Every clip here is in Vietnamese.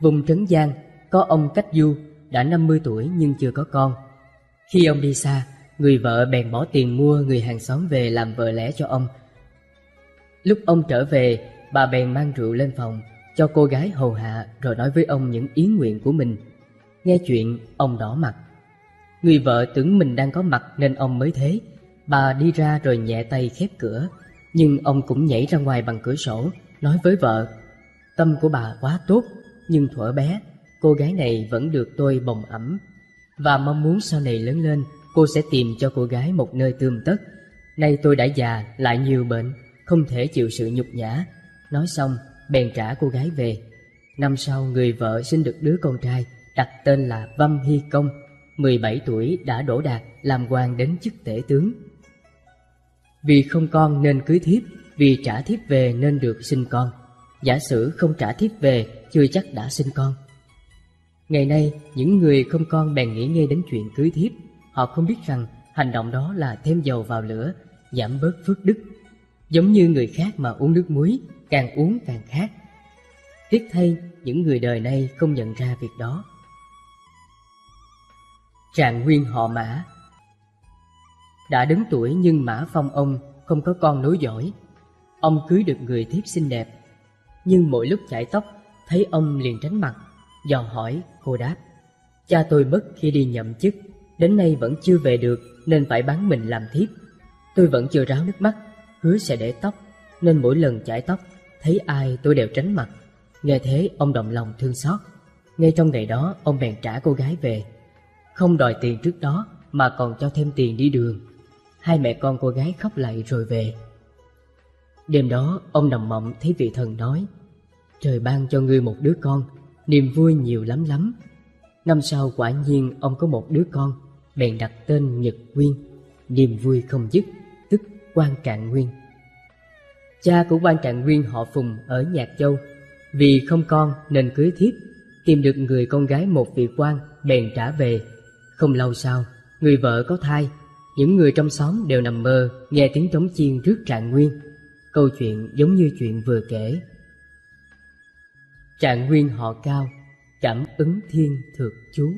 Vùng Trấn Giang có ông Cách Du đã 50 tuổi nhưng chưa có con. Khi ông đi xa, người vợ bèn bỏ tiền mua người hàng xóm về làm vợ lẽ cho ông. Lúc ông trở về, bà bèn mang rượu lên phòng cho cô gái hầu hạ, rồi nói với ông những ý nguyện của mình. Nghe chuyện, ông đỏ mặt. Người vợ tưởng mình đang có mặt nên ông mới thế. Bà đi ra rồi nhẹ tay khép cửa, nhưng ông cũng nhảy ra ngoài bằng cửa sổ, nói với vợ: tâm của bà quá tốt, nhưng thuở bé cô gái này vẫn được tôi bồng ẵm, và mong muốn sau này lớn lên cô sẽ tìm cho cô gái một nơi tươm tất. Nay tôi đã già lại nhiều bệnh, không thể chịu sự nhục nhã. Nói xong bèn trả cô gái về. Năm sau người vợ sinh được đứa con trai, đặt tên là Vâm Hy Công. 17 tuổi đã đỗ đạt, làm quan đến chức tể tướng. Vì không con nên cưới thiếp, vì trả thiếp về nên được sinh con. Giả sử không trả thiếp về, chưa chắc đã sinh con. Ngày nay, những người không con bèn nghĩ ngay đến chuyện cưới thiếp. Họ không biết rằng hành động đó là thêm dầu vào lửa, giảm bớt phước đức. Giống như người khác mà uống nước muối, càng uống càng khát. Tiếc thay, những người đời nay không nhận ra việc đó. Trạng Nguyên họ Mã. Đã đến tuổi nhưng Mã Phong ông không có con nối dõi. Ông cưới được người thiếp xinh đẹp, nhưng mỗi lúc chải tóc thấy ông liền tránh mặt. Dò hỏi, cô đáp: cha tôi mất khi đi nhậm chức, đến nay vẫn chưa về được nên phải bán mình làm thiếp. Tôi vẫn chưa ráo nước mắt, hứa sẽ để tóc, nên mỗi lần chải tóc thấy ai tôi đều tránh mặt. Nghe thế ông động lòng thương xót. Ngay trong ngày đó ông bèn trả cô gái về, không đòi tiền trước đó mà còn cho thêm tiền đi đường. Hai mẹ con cô gái khóc lạy rồi về. Đêm đó ông nằm mộng thấy vị thần nói: trời ban cho ngươi một đứa con, niềm vui nhiều lắm lắm. Năm sau quả nhiên ông có một đứa con, bèn đặt tên Nhật Nguyên. Niềm vui không dứt, tức Quan Trạng Nguyên. Cha của Quan Trạng Nguyên họ Phùng ở Nhạc Châu, vì không con nên cưới thiếp, tìm được người con gái một vị quan, bèn trả về. Không lâu sau, người vợ có thai. Những người trong xóm đều nằm mơ nghe tiếng trống chiên rước Trạng Nguyên. Câu chuyện giống như chuyện vừa kể. Trạng Nguyên họ Cao, cảm ứng thiên thược chú.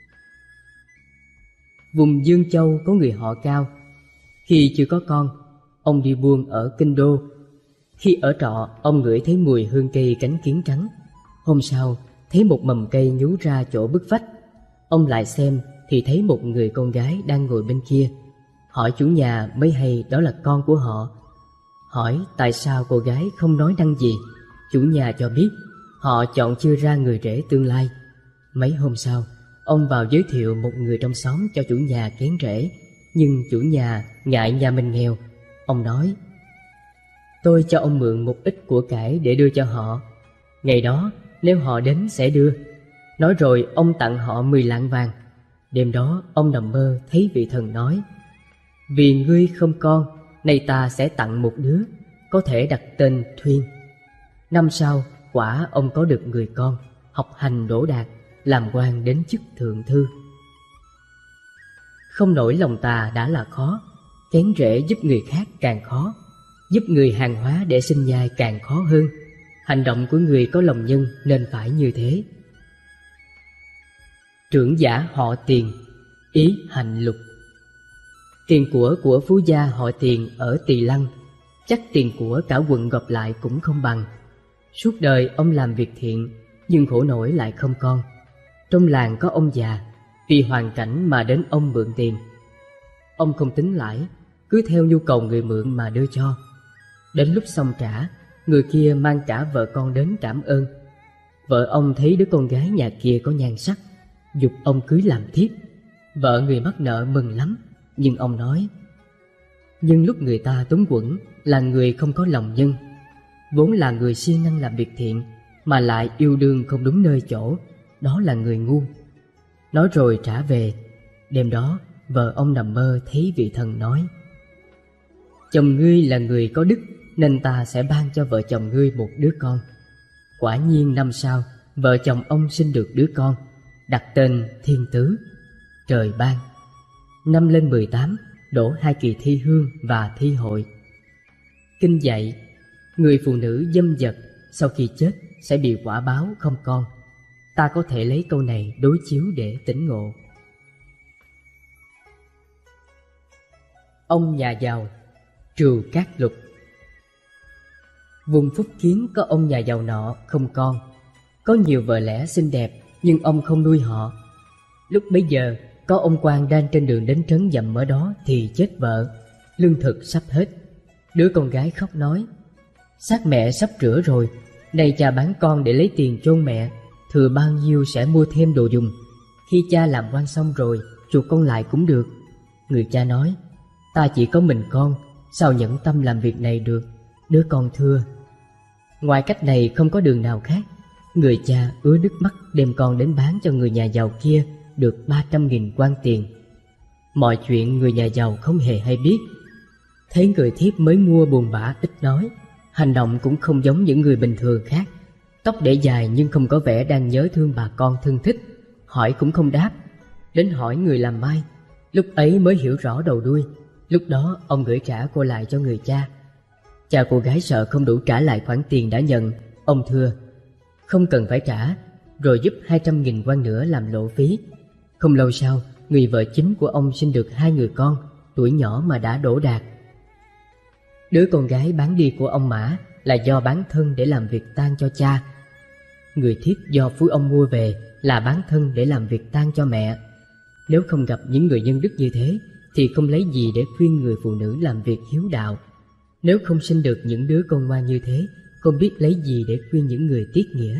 Vùng Dương Châu có người họ Cao. Khi chưa có con, ông đi buôn ở Kinh Đô. Khi ở trọ, ông ngửi thấy mùi hương cây cánh kiến trắng. Hôm sau, thấy một mầm cây nhú ra chỗ bức vách. Ông lại xem thì thấy một người con gái đang ngồi bên kia. Hỏi chủ nhà mới hay đó là con của họ. Hỏi tại sao cô gái không nói năng gì, chủ nhà cho biết họ chọn chưa ra người rể tương lai. Mấy hôm sau, ông vào giới thiệu một người trong xóm cho chủ nhà kén rể, nhưng chủ nhà ngại nhà mình nghèo. Ông nói: tôi cho ông mượn một ít của cải để đưa cho họ. Ngày đó nếu họ đến sẽ đưa. Nói rồi ông tặng họ 10 lạng vàng. Đêm đó ông nằm mơ thấy vị thần nói: vì ngươi không con, nay ta sẽ tặng một đứa, có thể đặt tên Thuyên. Năm sau quả ông có được người con, học hành đỗ đạt, làm quan đến chức thượng thư. Không nổi lòng tà đã là khó, kén rễ giúp người khác càng khó. Giúp người hàng hóa để sinh nhai càng khó hơn. Hành động của người có lòng nhân nên phải như thế. Trưởng giả họ Tiền, ý hành lục. Tiền của phú gia họ Tiền ở Tỳ Lăng, chắc tiền của cả quận gộp lại cũng không bằng. Suốt đời ông làm việc thiện, nhưng khổ nổi lại không con. Trong làng có ông già, vì hoàn cảnh mà đến ông mượn tiền. Ông không tính lãi, cứ theo nhu cầu người mượn mà đưa cho. Đến lúc xong trả, người kia mang cả vợ con đến cảm ơn. Vợ ông thấy đứa con gái nhà kia có nhan sắc, giục ông cưới làm thiếp. Vợ người mắc nợ mừng lắm, nhưng ông nói: nhưng lúc người ta túng quẫn là người không có lòng nhân, vốn là người siêng năng làm việc thiện mà lại yêu đương không đúng nơi chỗ, đó là người ngu. Nói rồi trả về. Đêm đó vợ ông nằm mơ thấy vị thần nói: chồng ngươi là người có đức, nên ta sẽ ban cho vợ chồng ngươi một đứa con. Quả nhiên năm sau, vợ chồng ông sinh được đứa con, đặt tên Thiên Tứ. Trời ban. Năm lên 18, đổ 2 kỳ thi hương và thi hội. Kinh dạy, người phụ nữ dâm dật sau khi chết sẽ bị quả báo không con. Ta có thể lấy câu này đối chiếu để tỉnh ngộ. Ông nhà giàu, Trừu Cát Lục. Vùng Phúc Kiến có ông nhà giàu nọ không con, có nhiều vợ lẽ xinh đẹp, nhưng ông không nuôi họ. Lúc bấy giờ, có ông quan đang trên đường đến trấn dặm ở đó thì chết vợ, lương thực sắp hết. Đứa con gái khóc nói: xác mẹ sắp rửa rồi, nay cha bán con để lấy tiền chôn mẹ, thừa bao nhiêu sẽ mua thêm đồ dùng. Khi cha làm quan xong rồi, chuộc con lại cũng được. Người cha nói: ta chỉ có mình con, sao nhẫn tâm làm việc này được, đứa con thưa. Ngoài cách này không có đường nào khác. Người cha ứa nước mắt đem con đến bán cho người nhà giàu kia được 300.000 quan tiền. Mọi chuyện người nhà giàu không hề hay biết. Thấy người thiếp mới mua buồn bã ít nói, hành động cũng không giống những người bình thường khác. Tóc để dài nhưng không có vẻ đang nhớ thương bà con thân thích, hỏi cũng không đáp. Đến hỏi người làm mai, lúc ấy mới hiểu rõ đầu đuôi. Lúc đó ông gửi trả cô lại cho người cha. Cha cô gái sợ không đủ trả lại khoản tiền đã nhận, ông thưa: không cần phải trả, rồi giúp 200.000 quan nữa làm lộ phí. Không lâu sau, người vợ chính của ông sinh được 2 người con, tuổi nhỏ mà đã đỗ đạt. Đứa con gái bán đi của ông Mã là do bán thân để làm việc tang cho cha. Người thiếp do phú ông mua về là bán thân để làm việc tang cho mẹ. Nếu không gặp những người nhân đức như thế thì không lấy gì để khuyên người phụ nữ làm việc hiếu đạo. Nếu không sinh được những đứa con ngoan như thế, không biết lấy gì để khuyên những người tiết nghĩa.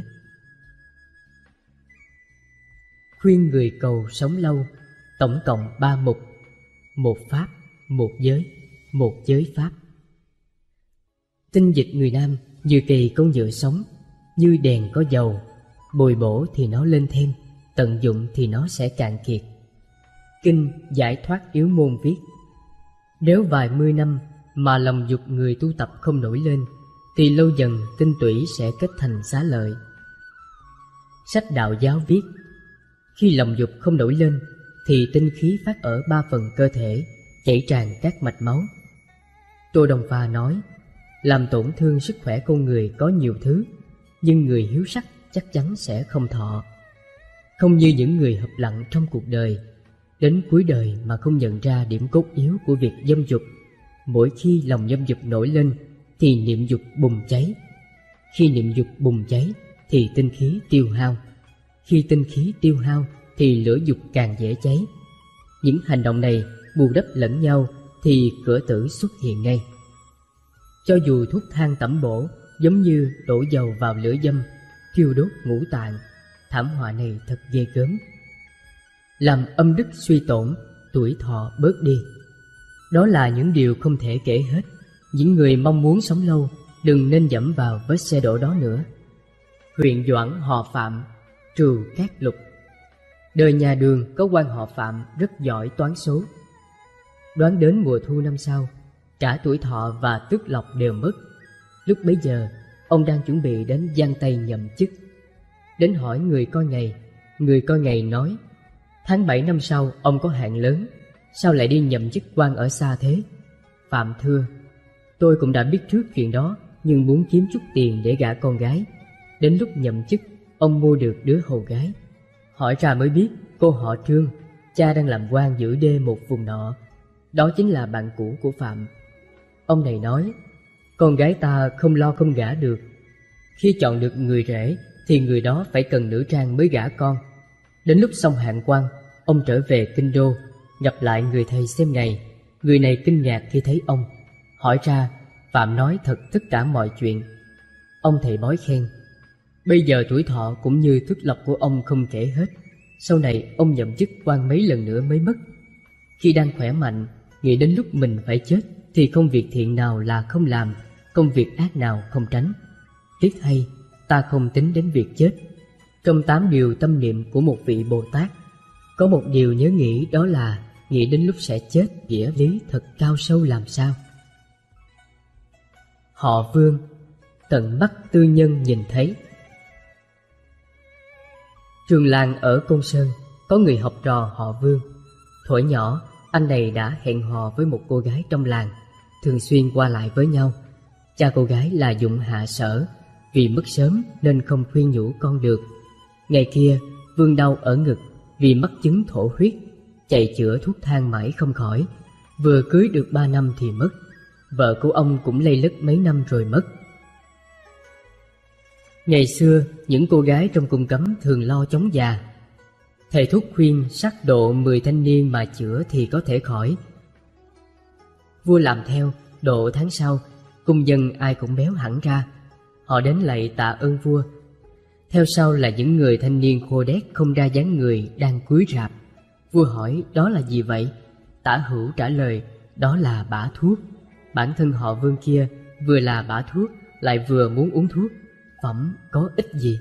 Khuyên người cầu sống lâu, tổng cộng 3 mục: một pháp, một giới pháp. Tinh dịch người Nam như cây có nhựa sống, như đèn có dầu, bồi bổ thì nó lên thêm, tận dụng thì nó sẽ cạn kiệt. Kinh Giải Thoát Yếu Môn viết: nếu vài mươi năm mà lòng dục người tu tập không nổi lên, thì lâu dần tinh tủy sẽ kết thành xá lợi. Sách đạo giáo viết: khi lòng dục không nổi lên thì tinh khí phát ở 3 phần cơ thể, chảy tràn các mạch máu. Tô Đông Pha nói: làm tổn thương sức khỏe con người có nhiều thứ, nhưng người hiếu sắc chắc chắn sẽ không thọ. Không như những người hợp lặng trong cuộc đời, đến cuối đời mà không nhận ra điểm cốt yếu của việc dâm dục. Mỗi khi lòng dâm dục nổi lên thì niệm dục bùng cháy. Khi niệm dục bùng cháy thì tinh khí tiêu hao. Khi tinh khí tiêu hao thì lửa dục càng dễ cháy. Những hành động này bù đắp lẫn nhau thì cửa tử xuất hiện ngay. Cho dù thuốc thang tẩm bổ giống như đổ dầu vào lửa dâm, thiêu đốt ngũ tạng, thảm họa này thật ghê gớm. Làm âm đức suy tổn, tuổi thọ bớt đi. Đó là những điều không thể kể hết. Những người mong muốn sống lâu đừng nên dẫm vào vết xe đổ đó nữa. Huyện Doãn họ Phạm, Trừu Cát Lục. Đời nhà Đường có quan họ Phạm rất giỏi toán số. Đoán đến mùa thu năm sau, cả tuổi thọ và tước lộc đều mất. Lúc bấy giờ, ông đang chuẩn bị đến giang Tây nhậm chức. Đến hỏi người coi ngày nói: tháng 7 năm sau ông có hạn lớn, sao lại đi nhậm chức quan ở xa thế? Phạm thưa: tôi cũng đã biết trước chuyện đó, nhưng muốn kiếm chút tiền để gả con gái. Đến lúc nhậm chức, ông mua được đứa hầu gái. Hỏi ra mới biết cô họ Trương, cha đang làm quan giữ đê một vùng nọ. Đó chính là bạn cũ của Phạm. Ông này nói: con gái ta không lo không gả được. Khi chọn được người rể thì người đó phải cần nữ trang mới gả con. Đến lúc xong hạn quan, ông trở về kinh đô, gặp lại người thầy xem ngày. Người này kinh ngạc khi thấy ông. Hỏi ra, Phạm nói thật tất cả mọi chuyện. Ông thầy bói khen: bây giờ tuổi thọ cũng như tước lộc của ông không kể hết. Sau này ông nhậm chức quan mấy lần nữa mới mất. Khi đang khỏe mạnh, nghĩ đến lúc mình phải chết thì công việc thiện nào là không làm, công việc ác nào không tránh. Tiếc thay, ta không tính đến việc chết. Trong 8 điều tâm niệm của một vị Bồ Tát, có một điều nhớ nghĩ, đó là nghĩ đến lúc sẽ chết, nghĩa lý thật cao sâu làm sao. Họ Vương, tận mắt tư nhân nhìn thấy. Trường làng ở Côn Sơn có người học trò họ Vương. Thuở nhỏ, anh này đã hẹn hò với một cô gái trong làng, thường xuyên qua lại với nhau. Cha cô gái là Dụng Hạ Sở, vì mất sớm nên không khuyên nhủ con được. Ngày kia Vương đau ở ngực vì mắc chứng thổ huyết, chạy chữa thuốc thang mãi không khỏi. Vừa cưới được 3 năm thì mất. Vợ của ông cũng lây lất mấy năm rồi mất. Ngày xưa những cô gái trong cung cấm thường lo chống già. Thầy thuốc khuyên sắc độ 10 thanh niên mà chữa thì có thể khỏi. Vua làm theo, độ tháng sau, cung dân ai cũng béo hẳn ra. Họ đến lạy tạ ơn vua. Theo sau là những người thanh niên khô đét không ra dáng người đang cúi rạp. Vua hỏi đó là gì vậy? Tả Hữu trả lời đó là bả thuốc. Bản thân họ Vương kia vừa là bả thuốc lại vừa muốn uống thuốc, phẩm có ích gì?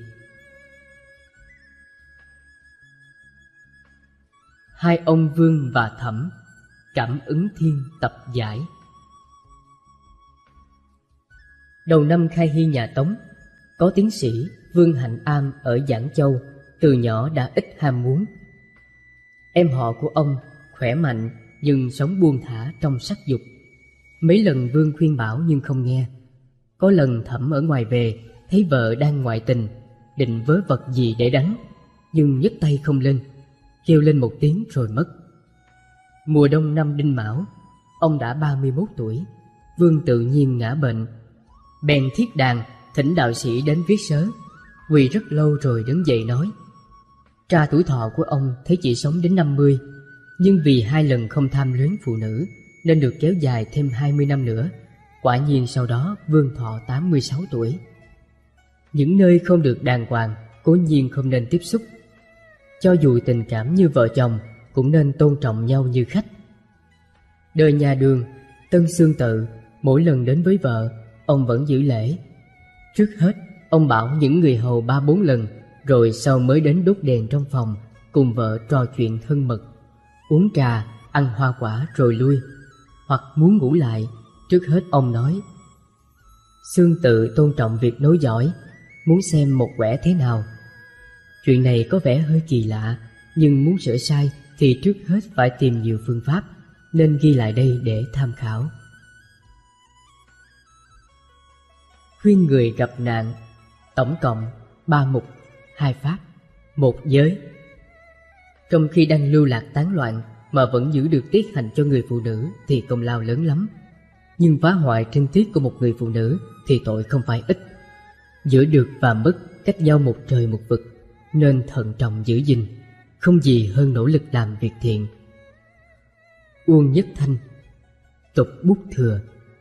Hai ông Vương và Thẩm, cảm ứng thiên tập giải. Đầu năm khai hy nhà Tống, có tiến sĩ Vương Hạnh Am ở Giảng Châu, từ nhỏ đã ít ham muốn. Em họ của ông khỏe mạnh nhưng sống buông thả trong sắc dục. Mấy lần Vương khuyên bảo nhưng không nghe. Có lần Thẩm ở ngoài về, thấy vợ đang ngoại tình, định vớ vật gì để đánh, nhưng nhấc tay không lên, kêu lên một tiếng rồi mất. Mùa đông năm Đinh Mão, ông đã 31 tuổi, Vương tự nhiên ngã bệnh. Bèn thiết đàn thỉnh đạo sĩ đến viết sớ, quỳ rất lâu rồi đứng dậy nói: tra tuổi thọ của ông thấy chỉ sống đến 50, nhưng vì 2 lần không tham luyến phụ nữ nên được kéo dài thêm 20 năm nữa. Quả nhiên sau đó Vương thọ 86 tuổi. Những nơi không được đàng hoàng cố nhiên không nên tiếp xúc. Cho dù tình cảm như vợ chồng cũng nên tôn trọng nhau như khách. Đời nhà Đường, Tân Xương Tự, mỗi lần đến với vợ, ông vẫn giữ lễ. Trước hết, ông bảo những người hầu 3-4 lần, rồi sau mới đến đốt đèn trong phòng, cùng vợ trò chuyện thân mật, uống trà, ăn hoa quả rồi lui. Hoặc muốn ngủ lại, trước hết ông nói: Xương Tự tôn trọng việc nối dõi, muốn xem một quẻ thế nào. Chuyện này có vẻ hơi kỳ lạ, nhưng muốn sửa sai thì trước hết phải tìm nhiều phương pháp, nên ghi lại đây để tham khảo. Khuyên người gặp nạn, tổng cộng 3 mục, 2 pháp, 1 giới. Trong khi đang lưu lạc tán loạn mà vẫn giữ được tiết hạnh cho người phụ nữ thì công lao lớn lắm. Nhưng phá hoại trinh tiết của một người phụ nữ thì tội không phải ít. Giữa được và mất cách nhau một trời một vực, nên thận trọng giữ gìn, không gì hơn nỗ lực làm việc thiện. Uông Nhất Thanh, tục bút thừa.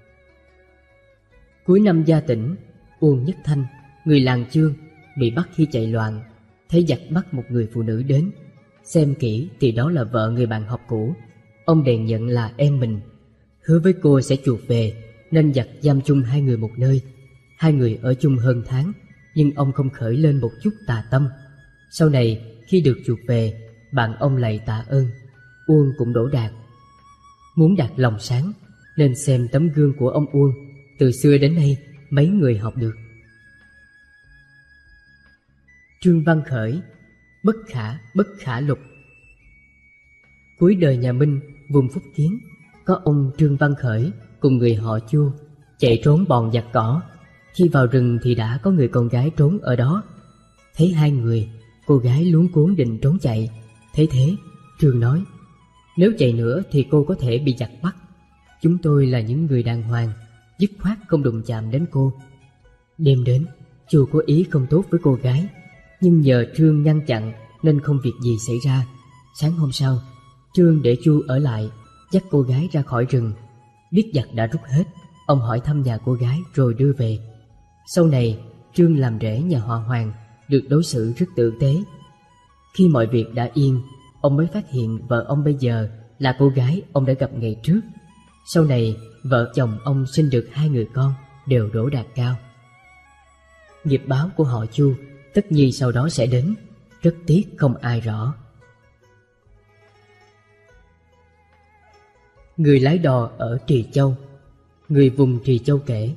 Cuối năm Gia Tĩnh, Uông Nhất Thanh, người làng Chương, bị bắt khi chạy loạn. Thấy giặc bắt một người phụ nữ đến, xem kỹ thì đó là vợ người bạn học cũ. Ông bèn nhận là em mình, hứa với cô sẽ chuộc về, nên giặc giam chung 2 người một nơi. 2 người ở chung hơn tháng, nhưng ông không khởi lên một chút tà tâm. Sau này khi được chuộc về, bạn ông lạy tạ ơn, Uông cũng đổ đạt. Muốn đạt lòng sáng nên xem tấm gương của ông Uông, từ xưa đến nay mấy người học được. Trương Văn Khởi, bất khả lục. Cuối đời nhà Minh, vùng Phúc Kiến, có ông Trương Văn Khởi cùng người họ Chu chạy trốn bọn giặc cỏ. Khi vào rừng thì đã có người con gái trốn ở đó. Thấy 2 người, cô gái luống cuống định trốn chạy. Thấy thế, Trương nói: nếu chạy nữa thì cô có thể bị giặc bắt. Chúng tôi là những người đàng hoàng, dứt khoát không đụng chạm đến cô. Đêm đến, Chu có ý không tốt với cô gái, nhưng nhờ Trương ngăn chặn nên không việc gì xảy ra. Sáng hôm sau, Trương để Chu ở lại, dắt cô gái ra khỏi rừng. Biết giặc đã rút hết, ông hỏi thăm nhà cô gái rồi đưa về. Sau này, Trương làm rể nhà họ Hoàng, được đối xử rất tử tế. Khi mọi việc đã yên, ông mới phát hiện vợ ông bây giờ là cô gái ông đã gặp ngày trước. Sau này, vợ chồng ông sinh được 2 người con, đều đỗ đạt cao. Nghiệp báo của họ Chu tất nhiên sau đó sẽ đến, rất tiếc không ai rõ. Người lái đò ở Trì Châu. Người vùng Trì Châu kể: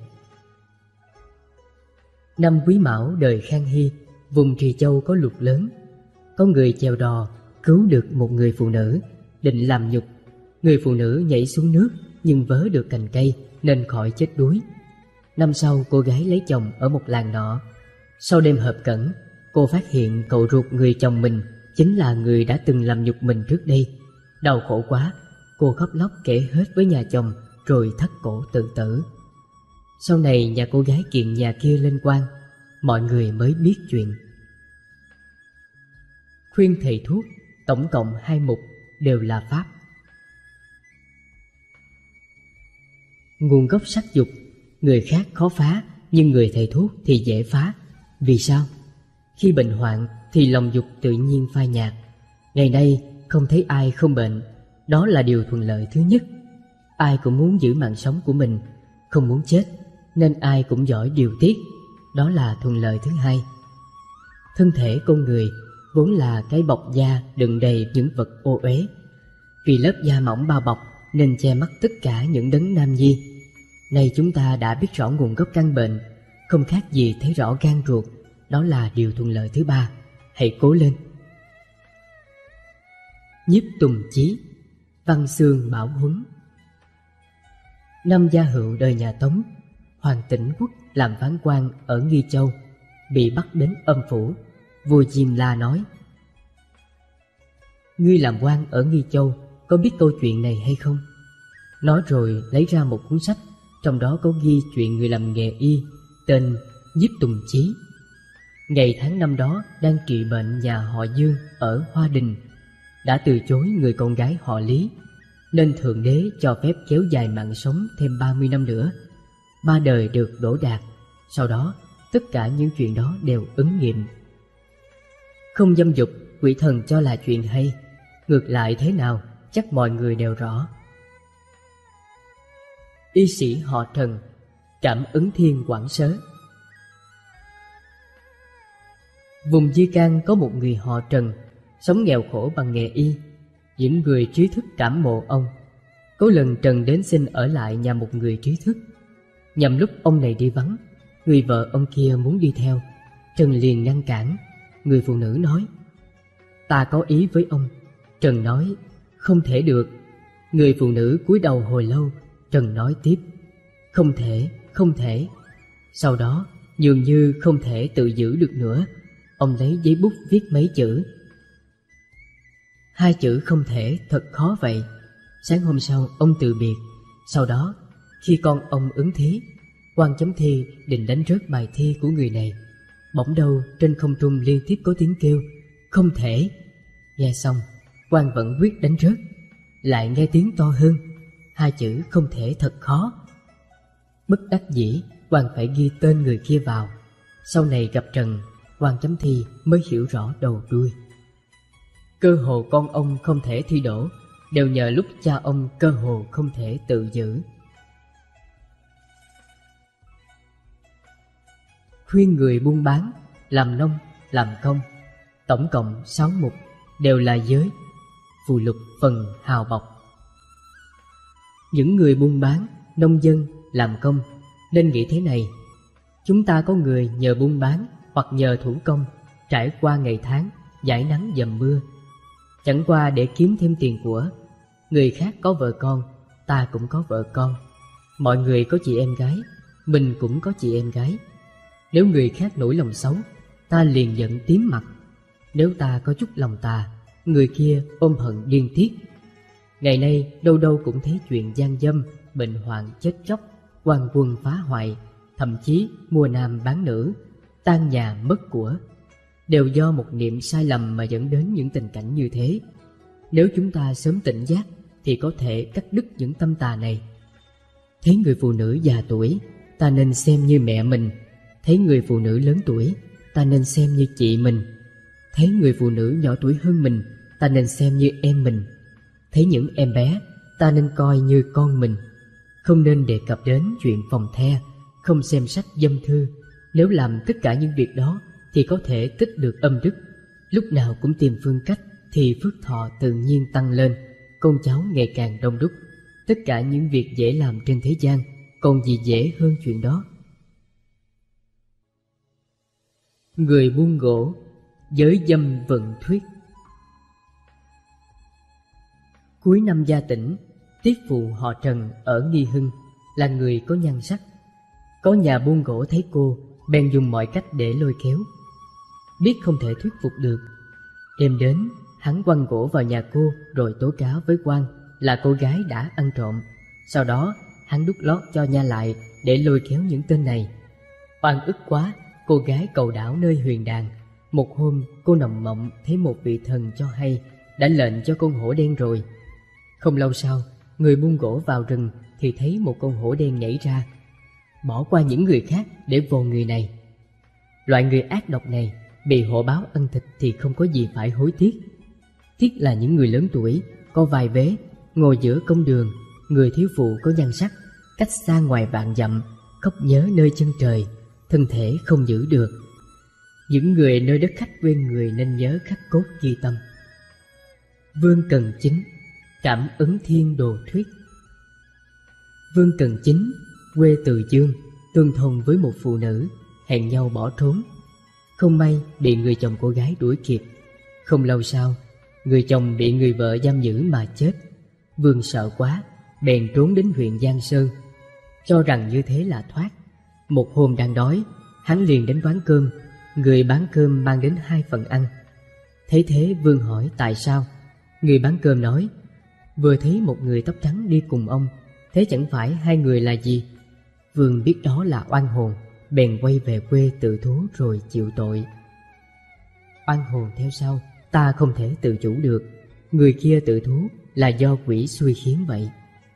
năm Quý Mão đời Khang Hy, vùng Trì Châu có lụt lớn. Có người chèo đò cứu được một người phụ nữ, định làm nhục. Người phụ nữ nhảy xuống nước nhưng vớ được cành cây nên khỏi chết đuối. Năm sau cô gái lấy chồng ở một làng nọ. Sau đêm hợp cẩn, cô phát hiện cậu ruột người chồng mình chính là người đã từng làm nhục mình trước đây. Đau khổ quá, cô khóc lóc kể hết với nhà chồng rồi thắt cổ tự tử. Sau này nhà cô gái kiện nhà kia lên quan, mọi người mới biết chuyện. Khuyên thầy thuốc, tổng cộng 2 mục, đều là pháp. Nguồn gốc sắc dục, người khác khó phá, nhưng người thầy thuốc thì dễ phá. Vì sao? Khi bệnh hoạn thì lòng dục tự nhiên phai nhạt. Ngày nay không thấy ai không bệnh, đó là điều thuận lợi thứ nhất. Ai cũng muốn giữ mạng sống của mình, không muốn chết, nên ai cũng giỏi điều tiết, đó là thuận lợi thứ hai. Thân thể con người vốn là cái bọc da đựng đầy những vật ô uế. Vì lớp da mỏng bao bọc nên che mắt tất cả những đấng nam nhi. Nay chúng ta đã biết rõ nguồn gốc căn bệnh, không khác gì thấy rõ gan ruột, đó là điều thuận lợi thứ ba. Hãy cố lên. Nhiếp Tùng Chí, Văn Xương Bảo Huấn. Năm Gia Hữu đời nhà Tống, Hoàng Tĩnh Quốc làm phán quan ở Nghi Châu, bị bắt đến âm phủ. Vua Diêm La nói: ngươi làm quan ở Nghi Châu, có biết câu chuyện này hay không? Nói rồi lấy ra một cuốn sách, trong đó có ghi chuyện người làm nghề y tên Nhiếp Tùng Chí. Ngày tháng năm đó đang trị bệnh nhà họ Dương ở Hoa Đình, đã từ chối người con gái họ Lý, nên Thượng Đế cho phép kéo dài mạng sống thêm 30 năm nữa. 3 đời được đỗ đạt. Sau đó tất cả những chuyện đó đều ứng nghiệm. Không dâm dục, quỷ thần cho là chuyện hay. Ngược lại thế nào chắc mọi người đều rõ. Y sĩ họ Trần, cảm ứng thiên quảng sớ. Vùng Di Can có một người họ Trần, sống nghèo khổ bằng nghề y. Những người trí thức cảm mộ ông. Có lần Trần đến xin ở lại nhà một người trí thức. Nhằm lúc ông này đi vắng, người vợ ông kia muốn đi theo. Trần liền ngăn cản. Người phụ nữ nói: ta có ý với ông. Trần nói: không thể được. Người phụ nữ cúi đầu hồi lâu. Trần nói tiếp: không thể, không thể. Sau đó dường như không thể tự giữ được nữa, ông lấy giấy bút viết mấy chữ. 2 chữ không thể thật khó vậy. Sáng hôm sau ông từ biệt. Sau đó khi con ông ứng thí, quan chấm thi định đánh rớt bài thi của người này. Bỗng đâu trên không trung liên tiếp có tiếng kêu: không thể. Nghe xong, quan vẫn quyết đánh rớt. Lại nghe tiếng to hơn: 2 chữ không thể thật khó. Bất đắc dĩ, quan phải ghi tên người kia vào. Sau này gặp Trần, quan chấm thi mới hiểu rõ đầu đuôi. Cơ hồ con ông không thể thi đỗ, đều nhờ lúc cha ông cơ hồ không thể tự giữ. Khuyên người buôn bán, làm nông, làm công. Tổng cộng 6 mục, đều là giới. Phù lục phần hào bọc. Những người buôn bán, nông dân, làm công nên nghĩ thế này: chúng ta có người nhờ buôn bán hoặc nhờ thủ công, trải qua ngày tháng, dãi nắng dầm mưa, chẳng qua để kiếm thêm tiền của. Người khác có vợ con, ta cũng có vợ con. Mọi người có chị em gái, mình cũng có chị em gái. Nếu người khác nổi lòng xấu, ta liền giận tím mặt. Nếu ta có chút lòng tà, người kia ôm hận điên tiết. Ngày nay đâu đâu cũng thấy chuyện gian dâm, bệnh hoạn chết chóc, quan quân phá hoại, thậm chí mua nam bán nữ, tan nhà mất của. Đều do một niệm sai lầm mà dẫn đến những tình cảnh như thế. Nếu chúng ta sớm tỉnh giác thì có thể cắt đứt những tâm tà này. Thấy người phụ nữ già tuổi, ta nên xem như mẹ mình. Thấy người phụ nữ lớn tuổi, ta nên xem như chị mình. Thấy người phụ nữ nhỏ tuổi hơn mình, ta nên xem như em mình. Thấy những em bé, ta nên coi như con mình. Không nên đề cập đến chuyện phòng the, không xem sách dâm thư. Nếu làm tất cả những việc đó thì có thể tích được âm đức. Lúc nào cũng tìm phương cách thì phước thọ tự nhiên tăng lên, con cháu ngày càng đông đúc. Tất cả những việc dễ làm trên thế gian, còn gì dễ hơn chuyện đó. Người buôn gỗ, giới dâm vận thuyết. Cuối năm Gia Tĩnh, tiết phụ họ Trần ở Nghi Hưng là người có nhan sắc. Có nhà buôn gỗ thấy cô, bèn dùng mọi cách để lôi kéo. biết không thể thuyết phục được. Đêm đến, hắn quăng gỗ vào nhà cô rồi tố cáo với quan là cô gái đã ăn trộm. Sau đó hắn đút lót cho nha lại để lôi kéo những tên này. Oan ức quá, cô gái cầu đảo nơi huyền đàn. Một hôm cô nằm mộng thấy một vị thần cho hay đã lệnh cho con hổ đen rồi. Không lâu sau, người buôn gỗ vào rừng thì thấy một con hổ đen nhảy ra, bỏ qua những người khác để vồ người này. Loại người ác độc này bị hổ báo ăn thịt thì không có gì phải hối tiếc. Tiếc là những người lớn tuổi, có vài vế, ngồi giữa công đường, người thiếu phụ có nhan sắc, cách xa ngoài vạn dặm, khóc nhớ nơi chân trời, thân thể không giữ được. Những người nơi đất khách quê người nên nhớ khắc cốt ghi tâm. Vương Cần Chính, cảm ứng thiên đồ thuyết. Vương Cần Chính, quê Từ Dương, tương thông với một phụ nữ, hẹn nhau bỏ trốn. Không may bị người chồng cô gái đuổi kịp. Không lâu sau, người chồng bị người vợ giam giữ mà chết. Vương sợ quá, bèn trốn đến huyện Giang Sơn, cho rằng như thế là thoát. Một hôm đang đói, hắn liền đến quán cơm. Người bán cơm mang đến 2 phần ăn. Thấy thế Vương hỏi tại sao. Người bán cơm nói, vừa thấy một người tóc trắng đi cùng ông, thế chẳng phải 2 người là gì? Vương biết đó là oan hồn, bèn quay về quê tự thú rồi chịu tội. Oan hồn theo sau, ta không thể tự chủ được. Người kia tự thú là do quỷ xui khiến vậy.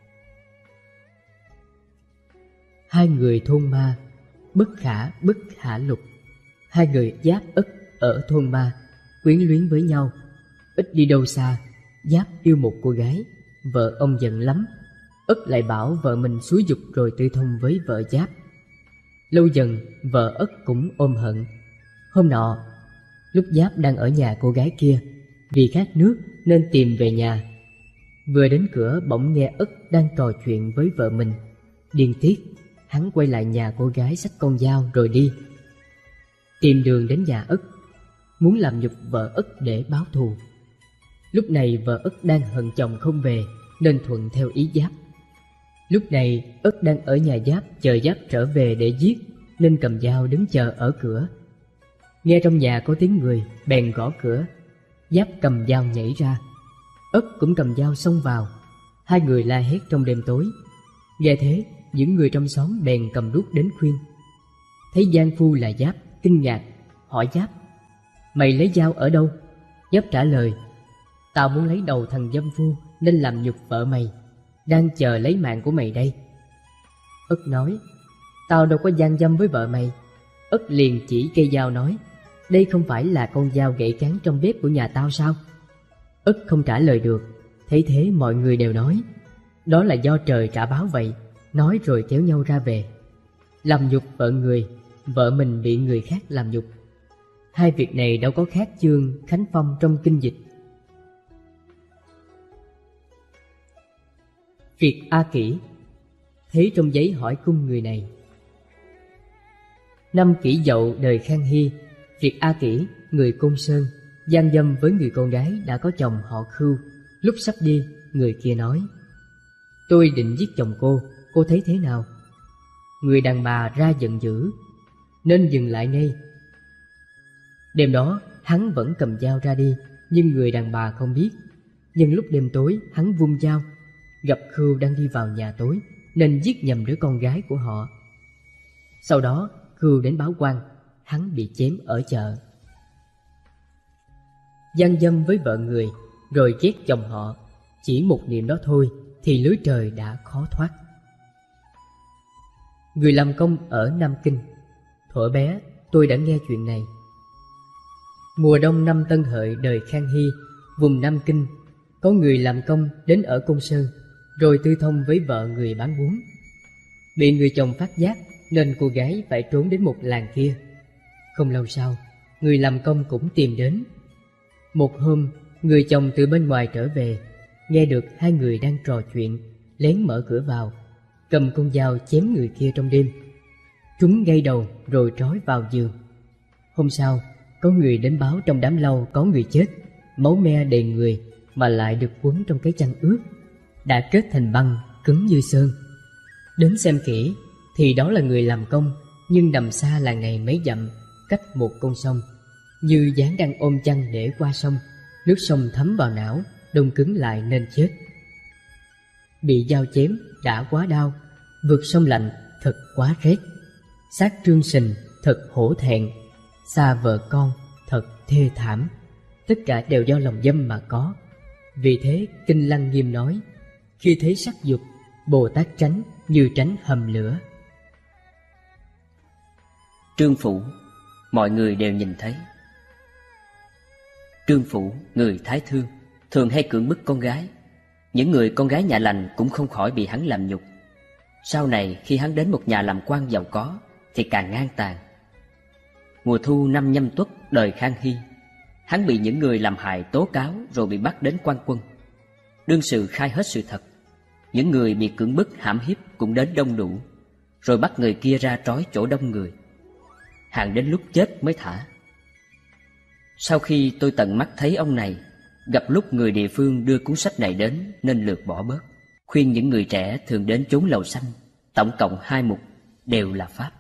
2 người thôn ma, bất khả lục. 2 người Giáp Ất ở thôn ma quyến luyến với nhau. Ít đi đâu xa, Giáp yêu một cô gái. Vợ ông giận lắm. Ất lại bảo vợ mình xúi giục rồi tư thông với vợ Giáp. Lâu dần vợ Ất cũng ôm hận. Hôm nọ, lúc Giáp đang ở nhà cô gái kia, vì khát nước nên tìm về nhà. Vừa đến cửa bỗng nghe Ất đang trò chuyện với vợ mình. Điên tiết, hắn quay lại nhà cô gái xách con dao rồi đi. Tìm đường đến nhà Ất, muốn làm nhục vợ Ất để báo thù. Lúc này vợ Ất đang hận chồng không về nên thuận theo ý Giáp. Lúc này Ất đang ở nhà Giáp chờ Giáp trở về để giết, nên cầm dao đứng chờ ở cửa. Nghe trong nhà có tiếng người, bèn gõ cửa. Giáp cầm dao nhảy ra, Ất cũng cầm dao xông vào. 2 người la hét trong đêm tối. Nghe thế, những người trong xóm bèn cầm đuốc đến khuyên. Thấy giang phu là Giáp, kinh ngạc, hỏi Giáp, mày lấy dao ở đâu? Giáp trả lời, tao muốn lấy đầu thằng dâm phu nên làm nhục vợ mày, đang chờ lấy mạng của mày đây. Ất nói, tao đâu có gian dâm với vợ mày. Ất liền chỉ cây dao nói, đây không phải là con dao gãy cán trong bếp của nhà tao sao? Ất không trả lời được. Thấy thế mọi người đều nói, đó là do trời trả báo vậy. Nói rồi kéo nhau ra về. Làm nhục vợ người, vợ mình bị người khác làm nhục. 2 việc này đâu có khác chương Khánh Phong trong kinh dịch. Việc A Kỷ. Thấy trong giấy hỏi cung người này. Năm Kỷ Dậu đời Khang Hy, Việc A Kỷ, người Côn Sơn, gian dâm với người con gái đã có chồng họ Khưu. Lúc sắp đi, người kia nói, tôi định giết chồng cô thấy thế nào? Người đàn bà ra giận dữ, nên dừng lại ngay. Đêm đó hắn vẫn cầm dao ra đi, nhưng người đàn bà không biết. Nhưng lúc đêm tối hắn vung dao, gặp Khưu đang đi vào nhà tối, nên giết nhầm đứa con gái của họ. Sau đó Khưu đến báo quan, hắn bị chém ở chợ. Gian dâm với vợ người, rồi ghét chồng họ, chỉ một niệm đó thôi thì lưới trời đã khó thoát. Người làm công ở Nam Kinh. Thuở bé tôi đã nghe chuyện này. Mùa đông năm Tân Hợi đời Khang Hy, vùng Nam Kinh, có người làm công đến ở Côn Sơn, rồi tư thông với vợ người bán bún. Bị người chồng phát giác nên cô gái phải trốn đến một làng kia. Không lâu sau, người làm công cũng tìm đến. Một hôm, người chồng từ bên ngoài trở về, nghe được 2 người đang trò chuyện, lén mở cửa vào, cầm con dao chém người kia trong đêm. Trúng ngay đầu rồi trói vào giường. Hôm sau, có người đến báo trong đám lau có người chết, máu me đầy người mà lại được quấn trong cái chăn ướt, đã kết thành băng cứng như sơn. Đến xem kỹ thì đó là người làm công, nhưng nằm xa làng này mấy dặm, cách một con sông. như dáng đang ôm chăn để qua sông. Nước sông thấm vào não, đông cứng lại nên chết. Bị dao chém đã quá đau, vượt sông lạnh thật quá rét. Xác Trương Sình thật hổ thẹn, xa vợ con thật thê thảm. Tất cả đều do lòng dâm mà có. Vì thế Kinh Lăng Nghiêm nói: khi thấy sắc dục, Bồ Tát tránh như tránh hầm lửa. Trương Phủ, mọi người đều nhìn thấy. Trương Phủ, người Thái Thương, thường hay cưỡng bức con gái. Những người con gái nhà lành cũng không khỏi bị hắn làm nhục. Sau này khi hắn đến một nhà làm quan giàu có thì càng ngang tàn. Mùa thu năm Nhâm Tuất đời Khang Hy, hắn bị những người làm hại tố cáo rồi bị bắt đến quan quân. Đương sự khai hết sự thật. Những người bị cưỡng bức hãm hiếp cũng đến đông đủ, rồi bắt người kia ra trói chỗ đông người. Hàng đến lúc chết mới thả. Sau khi tôi tận mắt thấy ông này, gặp lúc người địa phương đưa cuốn sách này đến nên lược bỏ bớt, khuyên những người trẻ thường đến chốn lầu xanh. Tổng cộng 2 mục, đều là pháp.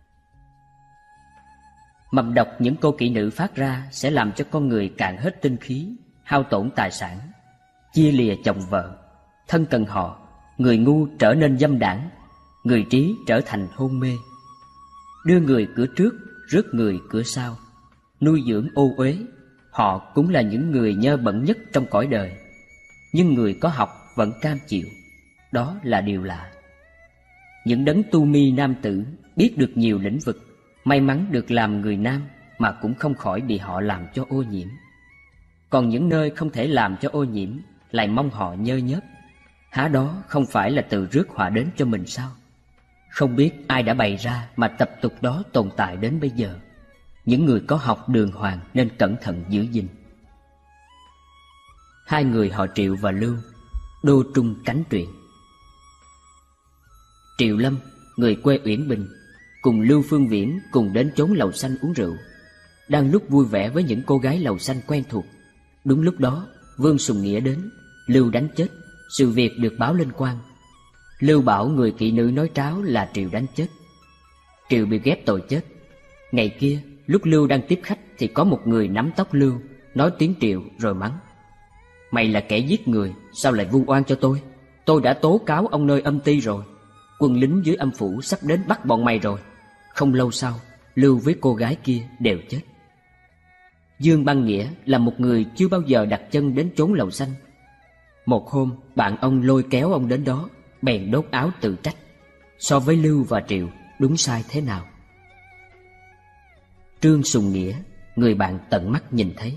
Mầm độc những cô kỹ nữ phát ra sẽ làm cho con người cạn hết tinh khí, hao tổn tài sản, chia lìa chồng vợ, thân cần họ. Người ngu trở nên dâm đảng, người trí trở thành hôn mê. Đưa người cửa trước, rước người cửa sau, nuôi dưỡng ô uế. Họ cũng là những người nhơ bẩn nhất trong cõi đời, nhưng người có học vẫn cam chịu. Đó là điều lạ. Những đấng tu mi nam tử biết được nhiều lĩnh vực, may mắn được làm người nam mà cũng không khỏi bị họ làm cho ô nhiễm. Còn những nơi không thể làm cho ô nhiễm lại mong họ nhơ nhớp. Há đó không phải là từ rước họa đến cho mình sao? Không biết ai đã bày ra mà tập tục đó tồn tại đến bây giờ. Những người có học đường hoàng nên cẩn thận giữ gìn. 2 người họ Triệu và Lưu, đô trung cánh truyện. Triệu Lâm, người quê Uyển Bình, cùng Lưu Phương Viễn cùng đến chốn lầu xanh uống rượu. Đang lúc vui vẻ với những cô gái lầu xanh quen thuộc, đúng lúc đó Vương Sùng Nghĩa đến. Lưu đánh chết, sự việc được báo lên quan. Lưu bảo người kỹ nữ nói tráo là Triệu đánh chết. Triệu bị ghép tội chết. Ngày kia lúc Lưu đang tiếp khách thì có một người nắm tóc Lưu, nói tiếng Triệu rồi mắng: mày là kẻ giết người, sao lại vu oan cho tôi? Tôi đã tố cáo ông nơi âm ty rồi. Quân lính dưới âm phủ sắp đến bắt bọn mày rồi. Không lâu sau, Lưu với cô gái kia đều chết. Dương Băng Nghĩa là một người chưa bao giờ đặt chân đến chốn lầu xanh. Một hôm bạn ông lôi kéo ông đến đó, bèn đốt áo tự trách. So với Lưu và Triệu, đúng sai thế nào? Trương Sùng Nghĩa, người bạn tận mắt nhìn thấy.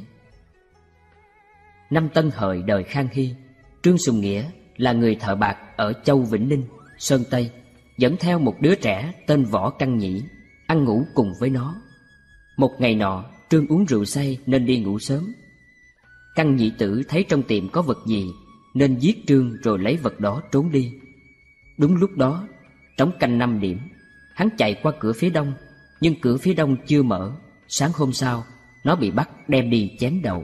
Năm Tân Hợi đời Khang Hy, Trương Sùng Nghĩa là người thợ bạc ở Châu Vĩnh Ninh, Sơn Tây, dẫn theo một đứa trẻ tên Võ Căn Nhĩ, ăn ngủ cùng với nó. Một ngày nọ, Trương uống rượu say nên đi ngủ sớm. Căn Nhĩ tử thấy trong tiệm có vật gì nên giết Trương rồi lấy vật đó trốn đi. Đúng lúc đó, trống canh 5 điểm, hắn chạy qua cửa phía đông, nhưng cửa phía đông chưa mở. Sáng hôm sau, nó bị bắt đem đi chém đầu.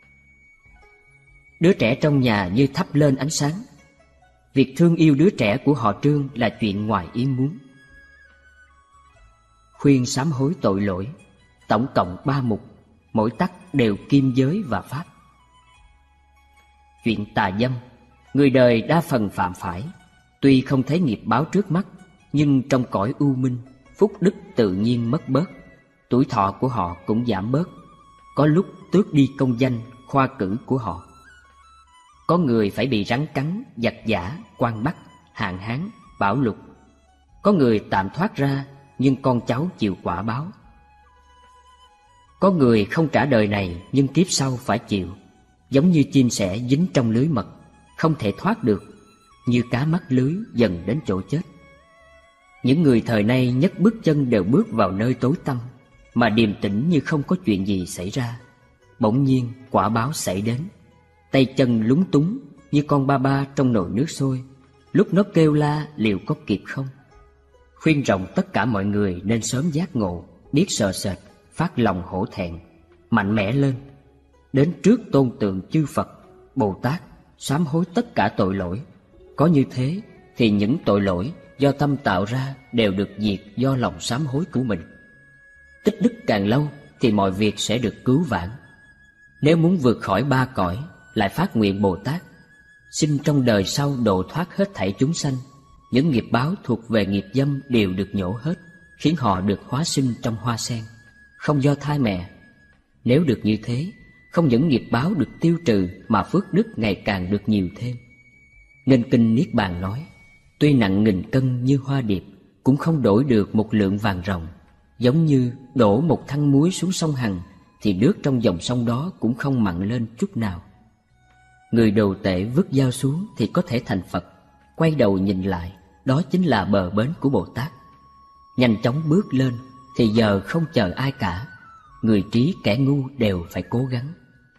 Đứa trẻ trong nhà như thắp lên ánh sáng. Việc thương yêu đứa trẻ của họ Trương là chuyện ngoài ý muốn. Khuyên sám hối tội lỗi, tổng cộng 3 mục, mỗi tắc đều kim giới và pháp. Chuyện tà dâm, người đời đa phần phạm phải. Tuy không thấy nghiệp báo trước mắt, nhưng trong cõi u minh, phúc đức tự nhiên mất bớt, tuổi thọ của họ cũng giảm bớt. Có lúc tước đi công danh, khoa cử của họ. Có người phải bị rắn cắn, giặc giã, quan bắt, hạn hán, bão lụt. Có người tạm thoát ra, nhưng con cháu chịu quả báo. Có người không trả đời này, nhưng kiếp sau phải chịu. Giống như chim sẻ dính trong lưới mật, không thể thoát được, như cá mắc lưới dần đến chỗ chết. Những người thời nay nhấc bước chân đều bước vào nơi tối tăm, mà điềm tĩnh như không có chuyện gì xảy ra. Bỗng nhiên quả báo xảy đến. Tay chân lúng túng như con ba ba trong nồi nước sôi. Lúc nó kêu la liệu có kịp không? Khuyên rộng tất cả mọi người nên sớm giác ngộ, biết sợ sệt, phát lòng hổ thẹn, mạnh mẽ lên. Đến trước tôn tượng chư Phật, Bồ Tát, sám hối tất cả tội lỗi. Có như thế thì những tội lỗi do tâm tạo ra đều được diệt do lòng sám hối của mình. Tích đức càng lâu thì mọi việc sẽ được cứu vãn. Nếu muốn vượt khỏi ba cõi, lại phát nguyện Bồ Tát, xin trong đời sau độ thoát hết thảy chúng sanh. Những nghiệp báo thuộc về nghiệp dâm đều được nhổ hết, khiến họ được hóa sinh trong hoa sen, không do thai mẹ. Nếu được như thế, không những nghiệp báo được tiêu trừ mà phước đức ngày càng được nhiều thêm. Nên kinh Niết Bàn nói, tuy nặng nghìn cân như hoa điệp, cũng không đổi được một lượng vàng ròng. Giống như đổ một thăng muối xuống sông Hằng, thì nước trong dòng sông đó cũng không mặn lên chút nào. Người đồ tể vứt dao xuống thì có thể thành Phật. Quay đầu nhìn lại, đó chính là bờ bến của Bồ Tát. Nhanh chóng bước lên thì giờ không chờ ai cả. Người trí kẻ ngu đều phải cố gắng.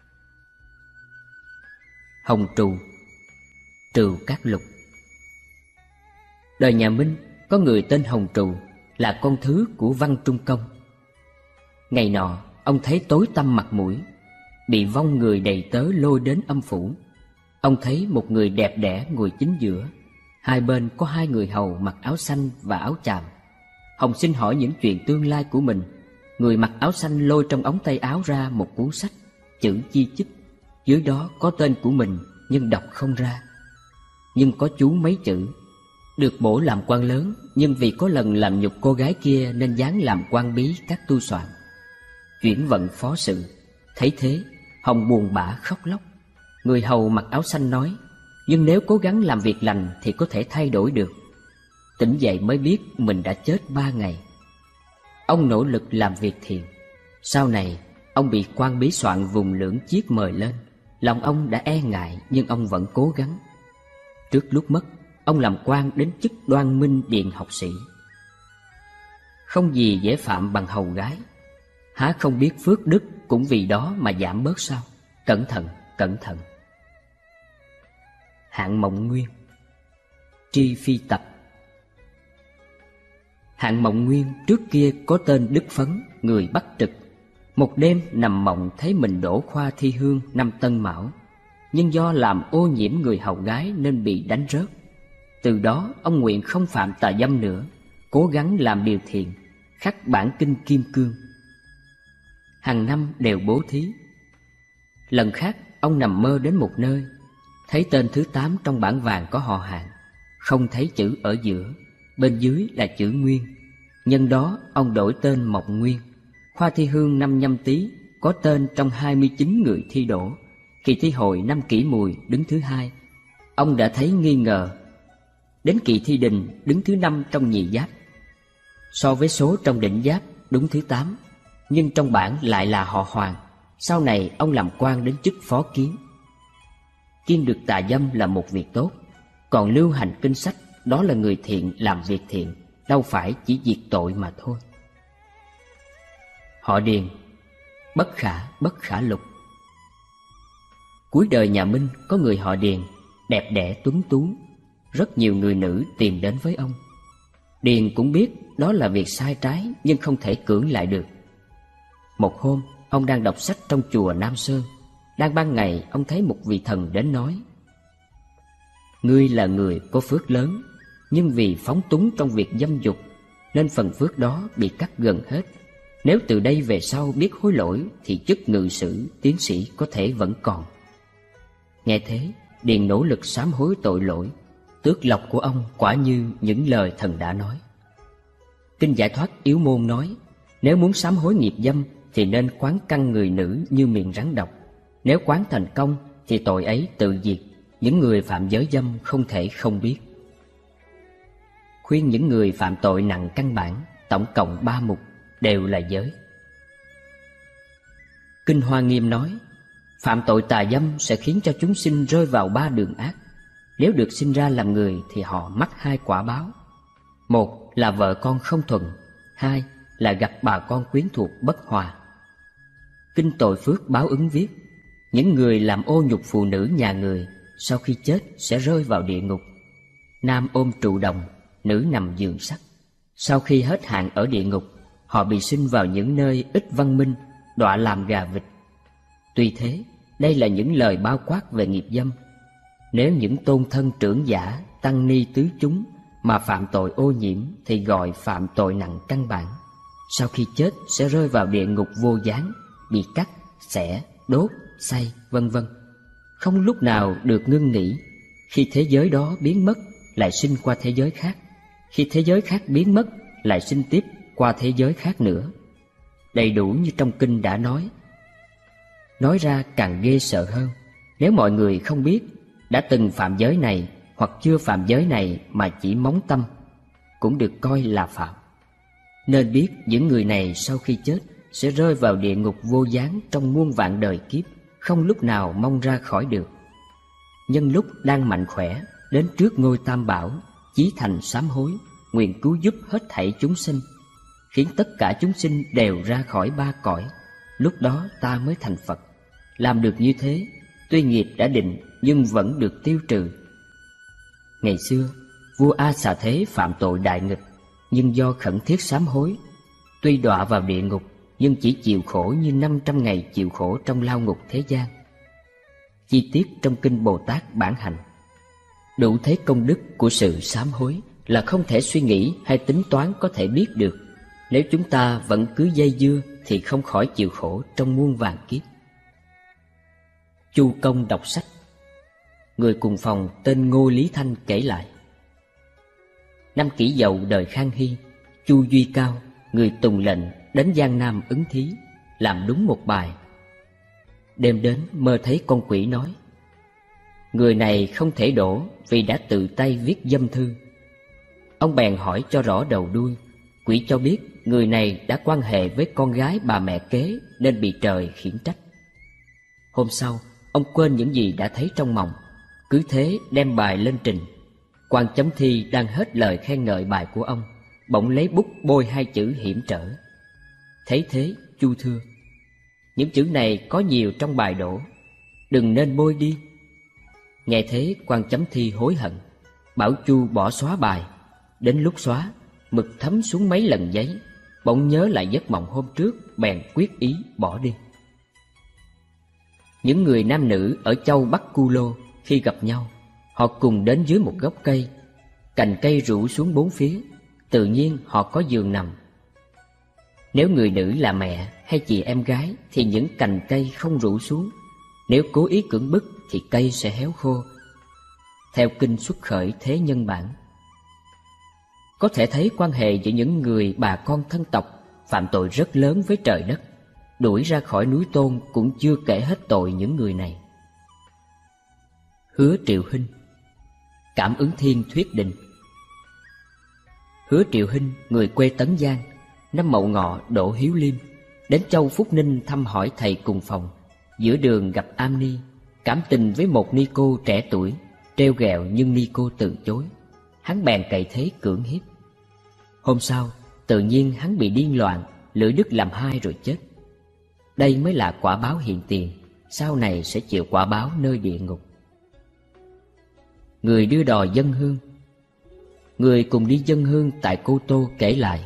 Hồng Trù, Trừ Cát Lục. Đời nhà Minh có người tên Hồng Trù, là con thứ của Văn Trung Công. Ngày nọ ông thấy tối tăm mặt mũi, bị vong người đầy tớ lôi đến âm phủ. Ông thấy một người đẹp đẽ ngồi chính giữa, hai bên có hai người hầu mặc áo xanh và áo chàm. Hồng xin hỏi những chuyện tương lai của mình. Người mặc áo xanh lôi trong ống tay áo ra một cuốn sách, chữ chi chít. Dưới đó có tên của mình nhưng đọc không ra, nhưng có chú mấy chữ: được bổ làm quan lớn, nhưng vì có lần làm nhục cô gái kia nên giáng làm quan bí các tu soạn. Chuyển vận phó sự. Thấy thế, Hồng buồn bã khóc lóc. Người hầu mặc áo xanh nói, nhưng nếu cố gắng làm việc lành thì có thể thay đổi được. Tỉnh dậy mới biết mình đã chết 3 ngày. Ông nỗ lực làm việc thiện. Sau này ông bị quan bí soạn vùng Lưỡng Chiết mời lên. Lòng ông đã e ngại nhưng ông vẫn cố gắng. Trước lúc mất, ông làm quan đến chức Đoan Minh Điện học sĩ. Không gì dễ phạm bằng hầu gái. Há không biết phước đức cũng vì đó mà giảm bớt sao? Cẩn thận, cẩn thận. Hạng Mộng Nguyên, Tri Phi Tập. Hạng Mộng Nguyên trước kia có tên Đức Phấn, người Bắc Trực. Một đêm nằm mộng thấy mình đổ khoa thi hương năm Tân Mão, nhưng do làm ô nhiễm người hầu gái nên bị đánh rớt. Từ đó ông nguyện không phạm tà dâm nữa, cố gắng làm điều thiện, khắc bản kinh Kim Cương. Hàng năm đều bố thí. Lần khác ông nằm mơ đến một nơi, thấy tên thứ 8 trong bảng vàng có họ Hạng, không thấy chữ ở giữa, bên dưới là chữ Nguyên. Nhân đó ông đổi tên Mộng Nguyên. Khoa thi hương năm Nhâm Tý có tên trong 29 người thi đỗ. Kỳ thi hội năm Kỷ Mùi đứng thứ 2. Ông đã thấy nghi ngờ. Đến kỳ thi Đình đứng thứ 5 trong Nhì Giáp. So với số trong Định Giáp đúng thứ 8, nhưng trong bảng lại là họ Hoàng. Sau này ông làm quan đến chức phó kiến. Kiêng được tà dâm là một việc tốt, còn lưu hành kinh sách đó là người thiện làm việc thiện, đâu phải chỉ diệt tội mà thôi. Họ Điền, Bất Khả Lục. Cuối đời nhà Minh có người họ Điền, đẹp đẽ tuấn tú. Rất nhiều người nữ tìm đến với ông. Điền cũng biết đó là việc sai trái, nhưng không thể cưỡng lại được. Một hôm, ông đang đọc sách trong chùa Nam Sơn. Đang ban ngày, ông thấy một vị thần đến nói: ngươi là người có phước lớn, nhưng vì phóng túng trong việc dâm dục nên phần phước đó bị cắt gần hết. Nếu từ đây về sau biết hối lỗi thì chức ngự sử, tiến sĩ có thể vẫn còn. Nghe thế, Điền nỗ lực sám hối tội lỗi. Tước lộc của ông quả như những lời thần đã nói. Kinh Giải Thoát Yếu Môn nói, nếu muốn sám hối nghiệp dâm thì nên quán căn người nữ như miệng rắn độc. Nếu quán thành công thì tội ấy tự diệt. Những người phạm giới dâm không thể không biết. Khuyên những người phạm tội nặng căn bản, tổng cộng 3 mục, đều là giới. Kinh Hoa Nghiêm nói, phạm tội tà dâm sẽ khiến cho chúng sinh rơi vào 3 đường ác. Nếu được sinh ra làm người thì họ mắc 2 quả báo. 1 là vợ con không thuần, 2 là gặp bà con quyến thuộc bất hòa. Kinh Tội Phước Báo Ứng viết, những người làm ô nhục phụ nữ nhà người sau khi chết sẽ rơi vào địa ngục. Nam ôm trụ đồng, nữ nằm giường sắt. Sau khi hết hạn ở địa ngục, họ bị sinh vào những nơi ít văn minh, đọa làm gà vịt. Tuy thế, đây là những lời bao quát về nghiệp dâm. Nếu những tôn thân trưởng giả, tăng ni tứ chúng mà phạm tội ô nhiễm thì gọi phạm tội nặng căn bản. sau khi chết sẽ rơi vào địa ngục vô gián, bị cắt, xẻ, đốt, xay, vân vân, không lúc nào được ngưng nghỉ. Khi thế giới đó biến mất, lại sinh qua thế giới khác. Khi thế giới khác biến mất, lại sinh tiếp qua thế giới khác nữa. Đầy đủ như trong kinh đã nói. Nói ra càng ghê sợ hơn. Nếu mọi người không biết đã từng phạm giới này hoặc chưa phạm giới này mà chỉ móng tâm, cũng được coi là phạm. Nên biết những người này sau khi chết sẽ rơi vào địa ngục vô gián trong muôn vạn đời kiếp, không lúc nào mong ra khỏi được. Nhân lúc đang mạnh khỏe, đến trước ngôi Tam Bảo, chí thành sám hối, nguyện cứu giúp hết thảy chúng sinh, khiến tất cả chúng sinh đều ra khỏi ba cõi. Lúc đó ta mới thành Phật. Làm được như thế, tuy nghiệp đã định nhưng vẫn được tiêu trừ. Ngày xưa, vua A Xà Thế phạm tội đại nghịch, nhưng do khẩn thiết sám hối, tuy đọa vào địa ngục nhưng chỉ chịu khổ như 500 ngày chịu khổ trong lao ngục thế gian. Chi tiết trong kinh Bồ Tát Bản Hành. Đủ thấy công đức của sự sám hối là không thể suy nghĩ hay tính toán có thể biết được. Nếu chúng ta vẫn cứ dây dưa thì không khỏi chịu khổ trong muôn vàn kiếp. Chu Công đọc sách. Người cùng phòng tên Ngô Lý Thanh kể lại. Năm Kỷ Dậu đời Khang Hy, Chu Duy Cao, người tùng lệnh đến Giang Nam ứng thí, làm đúng một bài. Đêm đến mơ thấy con quỷ nói: người này không thể đổ vì đã tự tay viết dâm thư. Ông bèn hỏi cho rõ đầu đuôi. Quỷ cho biết người này đã quan hệ với con gái bà mẹ kế nên bị trời khiển trách. Hôm sau, ông quên những gì đã thấy trong mộng, cứ thế đem bài lên trình. Quan chấm thi đang hết lời khen ngợi bài của ông, bỗng lấy bút bôi hai chữ hiểm trở. Thấy thế, Chu thưa: những chữ này có nhiều trong bài đổ, đừng nên bôi đi. Nghe thế, quan chấm thi hối hận, bảo Chu bỏ xóa bài. Đến lúc xóa, mực thấm xuống mấy lần giấy, bỗng nhớ lại giấc mộng hôm trước, bèn quyết ý bỏ đi. Những người nam nữ ở châu Bắc Cu Lô khi gặp nhau, họ cùng đến dưới một gốc cây. Cành cây rủ xuống bốn phía, tự nhiên họ có giường nằm. Nếu người nữ là mẹ hay chị em gái thì những cành cây không rủ xuống. Nếu cố ý cưỡng bức thì cây sẽ héo khô. Theo kinh Xuất Khởi Thế Nhân Bản, có thể thấy quan hệ giữa những người bà con thân tộc phạm tội rất lớn với trời đất. Đuổi ra khỏi núi Tôn cũng chưa kể hết tội những người này. Hứa Triệu Hinh. Cảm ứng thiên thuyết định. Hứa Triệu Hinh, người quê Tấn Giang, năm Mậu Ngọ độ Hiếu Liêm, đến châu Phúc Ninh thăm hỏi thầy cùng phòng. Giữa đường gặp Am Ni, cảm tình với một ni cô trẻ tuổi, trêu ghẹo nhưng ni cô từ chối. Hắn bèn cậy thế cưỡng hiếp. Hôm sau, tự nhiên hắn bị điên loạn, lưỡi đứt làm hai rồi chết. Đây mới là quả báo hiện tiền, sau này sẽ chịu quả báo nơi địa ngục. Người đưa đò dâng hương. Người cùng đi dâng hương tại Cô Tô kể lại.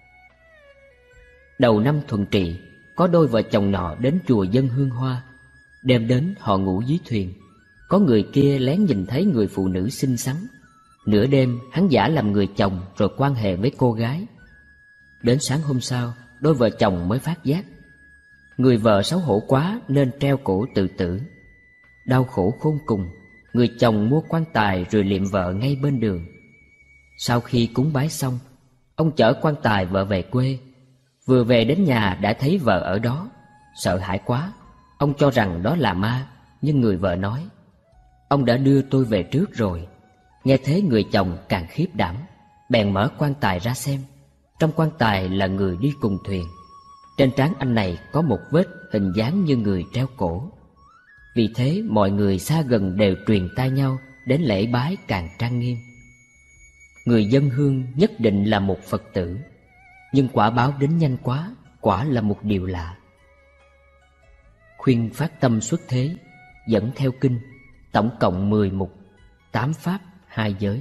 Đầu năm Thuận Trị, có đôi vợ chồng nọ đến chùa dâng hương hoa. Đêm đến họ ngủ dưới thuyền. Có người kia lén nhìn thấy người phụ nữ xinh xắn. Nửa đêm hắn giả làm người chồng rồi quan hệ với cô gái. Đến sáng hôm sau, đôi vợ chồng mới phát giác. Người vợ xấu hổ quá nên treo cổ tự tử. Đau khổ khôn cùng, người chồng mua quan tài rồi liệm vợ ngay bên đường. Sau khi cúng bái xong, ông chở quan tài vợ về quê. Vừa về đến nhà đã thấy vợ ở đó. Sợ hãi quá, ông cho rằng đó là ma. Nhưng người vợ nói: ông đã đưa tôi về trước rồi. Nghe thế người chồng càng khiếp đảm, bèn mở quan tài ra xem. Trong quan tài là người đi cùng thuyền. Trên trán anh này có một vết hình dáng như người treo cổ. Vì thế mọi người xa gần đều truyền tai nhau đến lễ bái càng trang nghiêm. Người dâng hương nhất định là một Phật tử, nhưng quả báo đến nhanh quá, quả là một điều lạ. Khuyên phát tâm xuất thế, dẫn theo kinh, tổng cộng 10 mục, 8 pháp, 2 giới.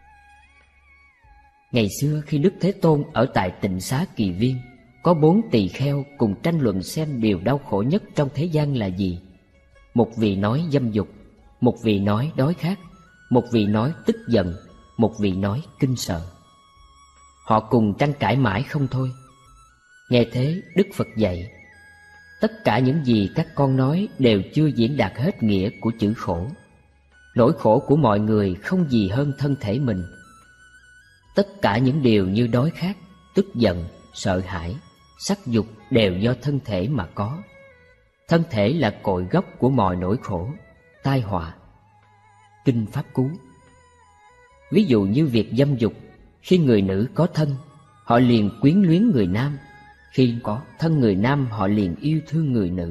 Ngày xưa khi Đức Thế Tôn ở tại Tịnh Xá Kỳ Viên, có 4 tỳ kheo cùng tranh luận xem điều đau khổ nhất trong thế gian là gì. Một vị nói dâm dục, một vị nói đói khát, một vị nói tức giận, một vị nói kinh sợ. Họ cùng tranh cãi mãi không thôi. Nghe thế, Đức Phật dạy: tất cả những gì các con nói đều chưa diễn đạt hết nghĩa của chữ khổ. Nỗi khổ của mọi người không gì hơn thân thể mình. Tất cả những điều như đói khát, tức giận, sợ hãi, sắc dục đều do thân thể mà có. Thân thể là cội gốc của mọi nỗi khổ, tai họa. Kinh Pháp Cú. Ví dụ như việc dâm dục, khi người nữ có thân, họ liền quyến luyến người nam; khi có thân người nam, họ liền yêu thương người nữ.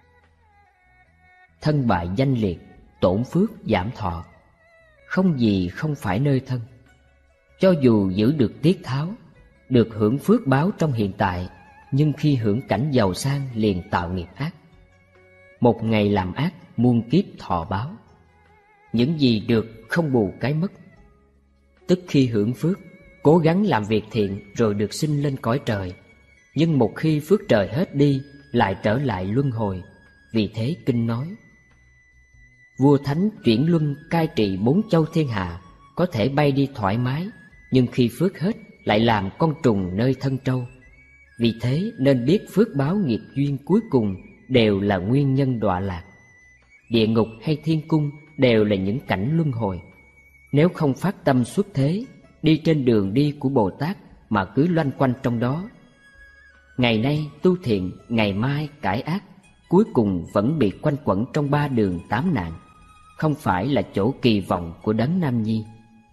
Thân bại danh liệt, tổn phước giảm thọ. Không gì không phải nơi thân. Cho dù giữ được tiết tháo, được hưởng phước báo trong hiện tại, nhưng khi hưởng cảnh giàu sang liền tạo nghiệp ác. Một ngày làm ác, muôn kiếp thọ báo. Những gì được không bù cái mất. Tức khi hưởng phước, cố gắng làm việc thiện rồi được sinh lên cõi trời, nhưng một khi phước trời hết đi, lại trở lại luân hồi. Vì thế kinh nói: vua thánh chuyển luân cai trị 4 châu thiên hạ, có thể bay đi thoải mái, nhưng khi phước hết lại làm con trùng nơi thân trâu. Vì thế nên biết phước báo nghiệp duyên cuối cùng đều là nguyên nhân đọa lạc. Địa ngục hay thiên cung đều là những cảnh luân hồi. Nếu không phát tâm xuất thế, đi trên đường đi của Bồ Tát mà cứ loanh quanh trong đó, ngày nay tu thiện, ngày mai cải ác, cuối cùng vẫn bị quanh quẩn trong 3 đường 8 nạn, không phải là chỗ kỳ vọng của Đấng Nam Nhi.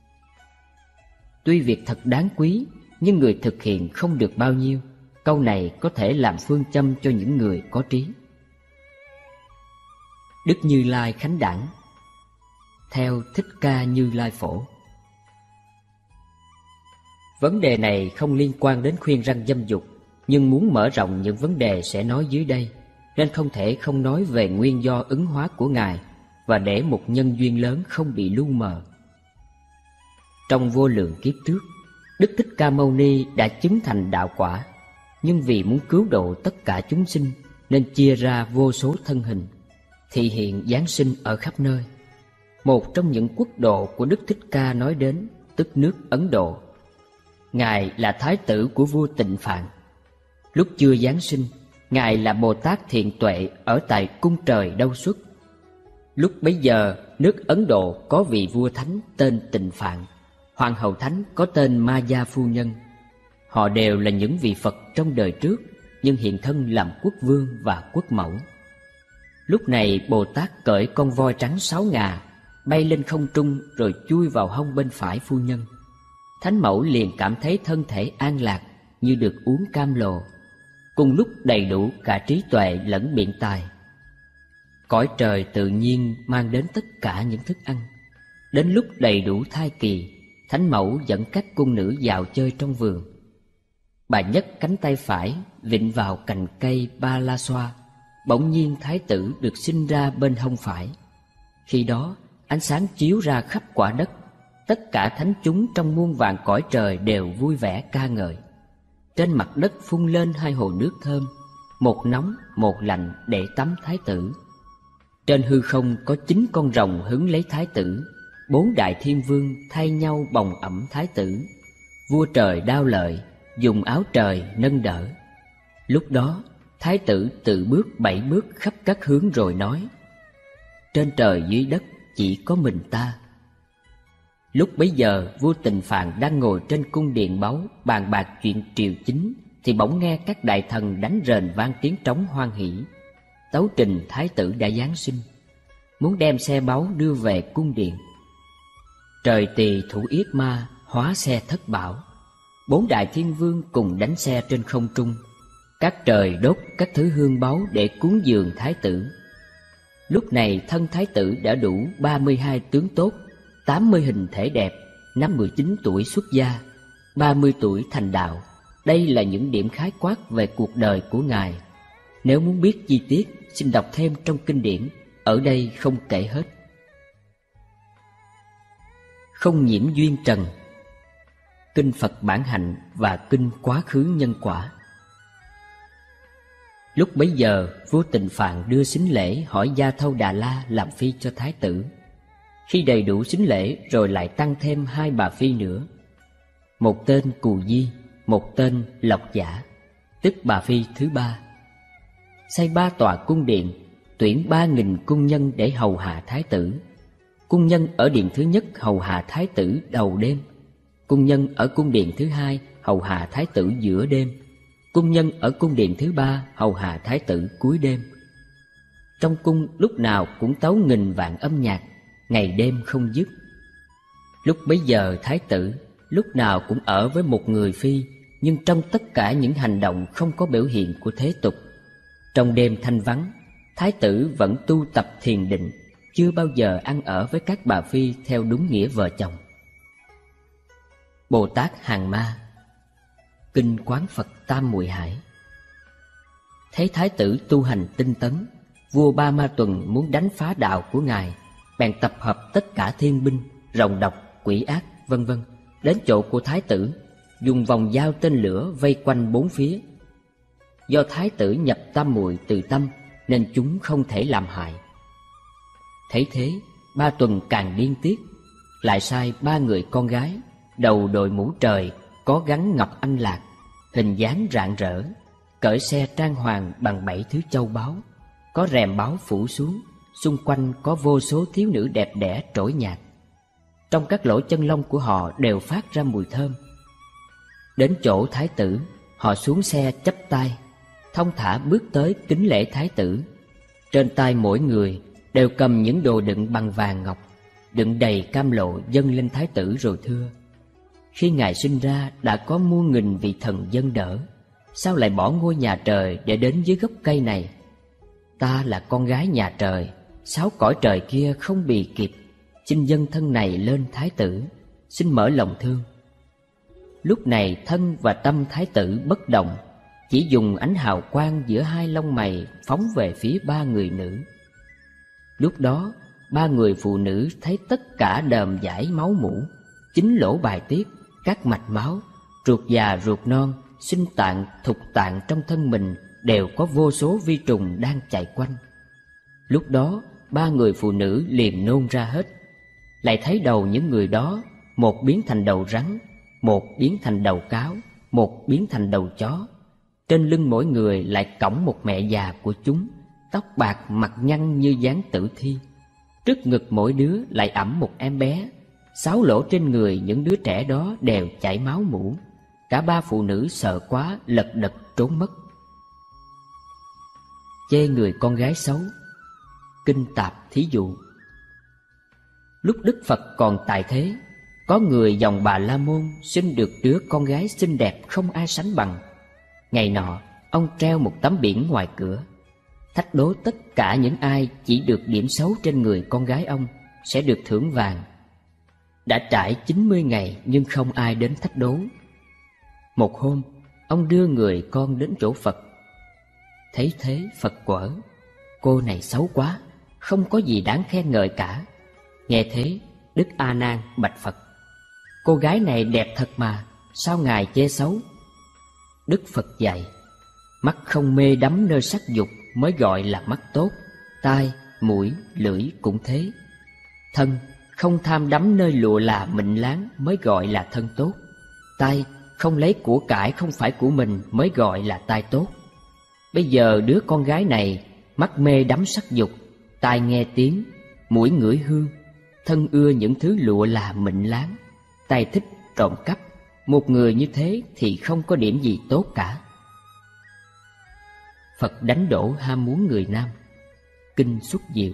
Tuy việc thật đáng quý, nhưng người thực hiện không được bao nhiêu. Câu này có thể làm phương châm cho những người có trí. Đức Như Lai Khánh Đản. Theo Thích Ca Như Lai Phổ. Vấn đề này không liên quan đến khuyên răn dâm dục, nhưng muốn mở rộng những vấn đề sẽ nói dưới đây, nên không thể không nói về nguyên do ứng hóa của Ngài, và để một nhân duyên lớn không bị lu mờ. Trong vô lượng kiếp trước, Đức Thích Ca Mâu Ni đã chứng thành đạo quả, nhưng vì muốn cứu độ tất cả chúng sinh nên chia ra vô số thân hình, thị hiện giáng sinh ở khắp nơi. Một trong những quốc độ của Đức Thích Ca nói đến, tức nước Ấn Độ. Ngài là thái tử của vua Tịnh Phạn. Lúc chưa giáng sinh, Ngài là Bồ Tát Thiện Tuệ ở tại cung trời Đâu Xuất. Lúc bấy giờ, nước Ấn Độ có vị vua thánh tên Tịnh Phạn, hoàng hậu thánh có tên Ma Gia Phu Nhân. Họ đều là những vị Phật trong đời trước, nhưng hiện thân làm quốc vương và quốc mẫu. Lúc này Bồ Tát cởi con voi trắng 6 ngà, bay lên không trung rồi chui vào hông bên phải phu nhân. Thánh mẫu liền cảm thấy thân thể an lạc như được uống cam lồ, cùng lúc đầy đủ cả trí tuệ lẫn biện tài. Cõi trời tự nhiên mang đến tất cả những thức ăn. Đến lúc đầy đủ thai kỳ, thánh mẫu dẫn các cung nữ dạo chơi trong vườn. Bà nhấc cánh tay phải vịn vào cành cây ba la xoa, bỗng nhiên thái tử được sinh ra bên hông phải. Khi đó ánh sáng chiếu ra khắp quả đất, tất cả thánh chúng trong muôn vàn cõi trời đều vui vẻ ca ngợi. Trên mặt đất phun lên 2 hồ nước thơm, một nóng một lạnh để tắm thái tử. Trên hư không có 9 con rồng hứng lấy thái tử, 4 đại thiên vương thay nhau bồng ẵm thái tử. Vua trời Đao Lợi dùng áo trời nâng đỡ. Lúc đó thái tử tự bước 7 bước khắp các hướng rồi nói: trên trời dưới đất chỉ có mình ta. Lúc bấy giờ vua Tịnh Phạn đang ngồi trên cung điện báu bàn bạc chuyện triều chính, thì bỗng nghe các đại thần đánh rền vang tiếng trống hoan hỉ, tấu trình thái tử đã giáng sinh, muốn đem xe báu đưa về cung điện. Trời Tỳ Thủ Yết Ma hóa xe thất bảo, 4 đại thiên vương cùng đánh xe trên không trung. Các trời đốt các thứ hương báu để cúng dường thái tử. Lúc này thân thái tử đã đủ 32 tướng tốt, 80 hình thể đẹp, năm 19 tuổi xuất gia, 30 tuổi thành đạo. Đây là những điểm khái quát về cuộc đời của Ngài. Nếu muốn biết chi tiết, xin đọc thêm trong kinh điển, ở đây không kể hết. Không nhiễm duyên trần. Kinh Phật Bản Hạnh và Kinh Quá Khứ Nhân Quả. Lúc bấy giờ, vua Tịnh Phạn đưa sính lễ hỏi Gia Thâu Đà La làm phi cho thái tử. Khi đầy đủ sính lễ rồi lại tăng thêm 2 bà phi nữa, một tên Cù Di, một tên Lộc Giả, tức bà phi thứ ba. Xây 3 tòa cung điện, tuyển 3.000 cung nhân để hầu hạ thái tử. Cung nhân ở điện thứ nhất hầu hạ thái tử đầu đêm, cung nhân ở cung điện thứ hai hầu hạ thái tử giữa đêm, cung nhân ở cung điện thứ ba hầu hạ thái tử cuối đêm. Trong cung lúc nào cũng tấu nghìn vạn âm nhạc, ngày đêm không dứt. Lúc bấy giờ thái tử lúc nào cũng ở với một người phi, nhưng trong tất cả những hành động không có biểu hiện của thế tục. Trong đêm thanh vắng, thái tử vẫn tu tập thiền định, chưa bao giờ ăn ở với các bà phi theo đúng nghĩa vợ chồng. Bồ Tát Hàng Ma. Kinh Quán Phật Tam Muội Hải. Thấy thái tử tu hành tinh tấn, vua Ba Ma Tuần muốn đánh phá đạo của ngài, bèn tập hợp tất cả thiên binh, rồng độc, quỷ ác, vân vân đến chỗ của thái tử, dùng vòng dao tên lửa vây quanh bốn phía. Do thái tử nhập tam muội từ tâm nên chúng không thể làm hại. Thấy thế, Ba Tuần càng điên tiết, lại sai 3 người con gái, đầu đội mũ trời, có gắn ngọc anh lạc, hình dáng rạng rỡ, cởi xe trang hoàng bằng 7 thứ châu báu, có rèm báu phủ xuống, xung quanh có vô số thiếu nữ đẹp đẽ trỗi nhạt. Trong các lỗ chân lông của họ đều phát ra mùi thơm. Đến chỗ thái tử, họ xuống xe chắp tay, thong thả bước tới kính lễ thái tử. Trên tay mỗi người đều cầm những đồ đựng bằng vàng ngọc, đựng đầy cam lộ dâng lên thái tử rồi thưa: khi ngài sinh ra đã có muôn nghìn vị thần dâng đỡ, sao lại bỏ ngôi nhà trời để đến dưới gốc cây này? Ta là con gái nhà trời, 6 cõi trời kia không bì kịp, xin dâng thân này lên thái tử, xin mở lòng thương. Lúc này thân và tâm thái tử bất động, chỉ dùng ánh hào quang giữa 2 lông mày phóng về phía 3 người nữ. Lúc đó 3 người phụ nữ thấy tất cả đờm dãi máu mủ, 9 lỗ bài tiết, các mạch máu, ruột già ruột non, sinh tạng thục tạng trong thân mình đều có vô số vi trùng đang chạy quanh. Lúc đó 3 người phụ nữ liền nôn ra hết. Lại thấy đầu những người đó, một biến thành đầu rắn, một biến thành đầu cáo, một biến thành đầu chó. Trên lưng mỗi người lại cõng một mẹ già của chúng, tóc bạc mặt nhăn như dáng tử thi. Trước ngực mỗi đứa lại ẵm một em bé. 6 lỗ trên người những đứa trẻ đó đều chảy máu mủ. Cả 3 phụ nữ sợ quá lật đật trốn mất. Chê người con gái xấu. Kinh Tạp thí dụ. Lúc Đức Phật còn tại thế, có người dòng Bà La Môn sinh được đứa con gái xinh đẹp không ai sánh bằng. Ngày nọ, ông treo một tấm biển ngoài cửa, thách đố tất cả những ai chỉ được điểm xấu trên người con gái ông sẽ được thưởng vàng. Đã trải 90 ngày nhưng không ai đến thách đố. Một hôm, ông đưa người con đến chỗ Phật. Thấy thế, Phật quở: cô này xấu quá, không có gì đáng khen ngợi cả. Nghe thế, Đức A Nan bạch Phật: cô gái này đẹp thật mà, sao ngài chê xấu? Đức Phật dạy: mắt không mê đắm nơi sắc dục mới gọi là mắt tốt, tai, mũi, lưỡi cũng thế. Thân không tham đắm nơi lụa là mịn láng mới gọi là thân tốt. Tai không lấy của cải không phải của mình mới gọi là tai tốt. Bây giờ đứa con gái này mắt mê đắm sắc dục, tai nghe tiếng, mũi ngửi hương, thân ưa những thứ lụa là mịn láng, tay thích trộm cắp. Một người như thế thì không có điểm gì tốt cả. Phật đánh đổ ham muốn người nam. Kinh Xuất Diệu.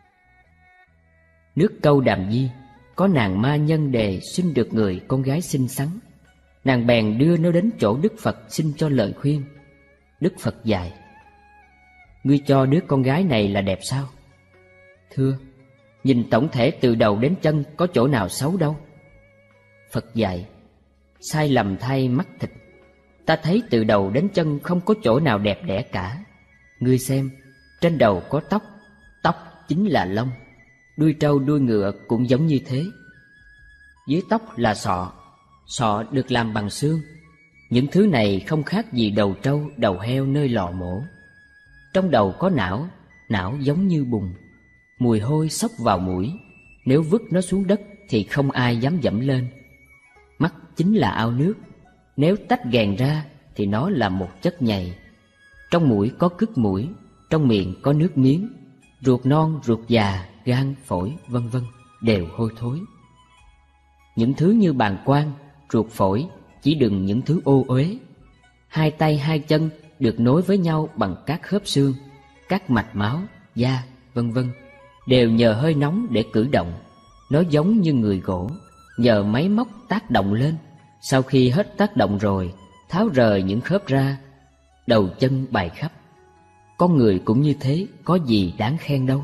Nước Câu Đàm Di, có nàng ma nhân đề sinh được người con gái xinh xắn. Nàng bèn đưa nó đến chỗ Đức Phật xin cho lời khuyên. Đức Phật dạy: ngươi cho đứa con gái này là đẹp sao? Thưa, nhìn tổng thể từ đầu đến chân có chỗ nào xấu đâu. Phật dạy: sai lầm thay mắt thịt, ta thấy từ đầu đến chân không có chỗ nào đẹp đẽ cả. Ngươi xem, trên đầu có tóc, tóc chính là lông. Đuôi trâu đuôi ngựa cũng giống như thế. Dưới tóc là sọ, sọ được làm bằng xương. Những thứ này không khác gì đầu trâu, đầu heo nơi lò mổ. Trong đầu có não, não giống như bùn. Mùi hôi xốc vào mũi, nếu vứt nó xuống đất thì không ai dám dẫm lên. Mắt chính là ao nước, nếu tách ghèn ra thì nó là một chất nhầy. Trong mũi có cứt mũi, trong miệng có nước miếng, ruột non, ruột già, gan, phổi, vân vân đều hôi thối. Những thứ như bàng quang, ruột phổi chỉ đựng những thứ ô uế. Hai tay hai chân được nối với nhau bằng các khớp xương, các mạch máu, da, vân vân đều nhờ hơi nóng để cử động. Nó giống như người gỗ, nhờ máy móc tác động lên. Sau khi hết tác động rồi, tháo rời những khớp ra, đầu chân bày khắp. Con người cũng như thế, có gì đáng khen đâu.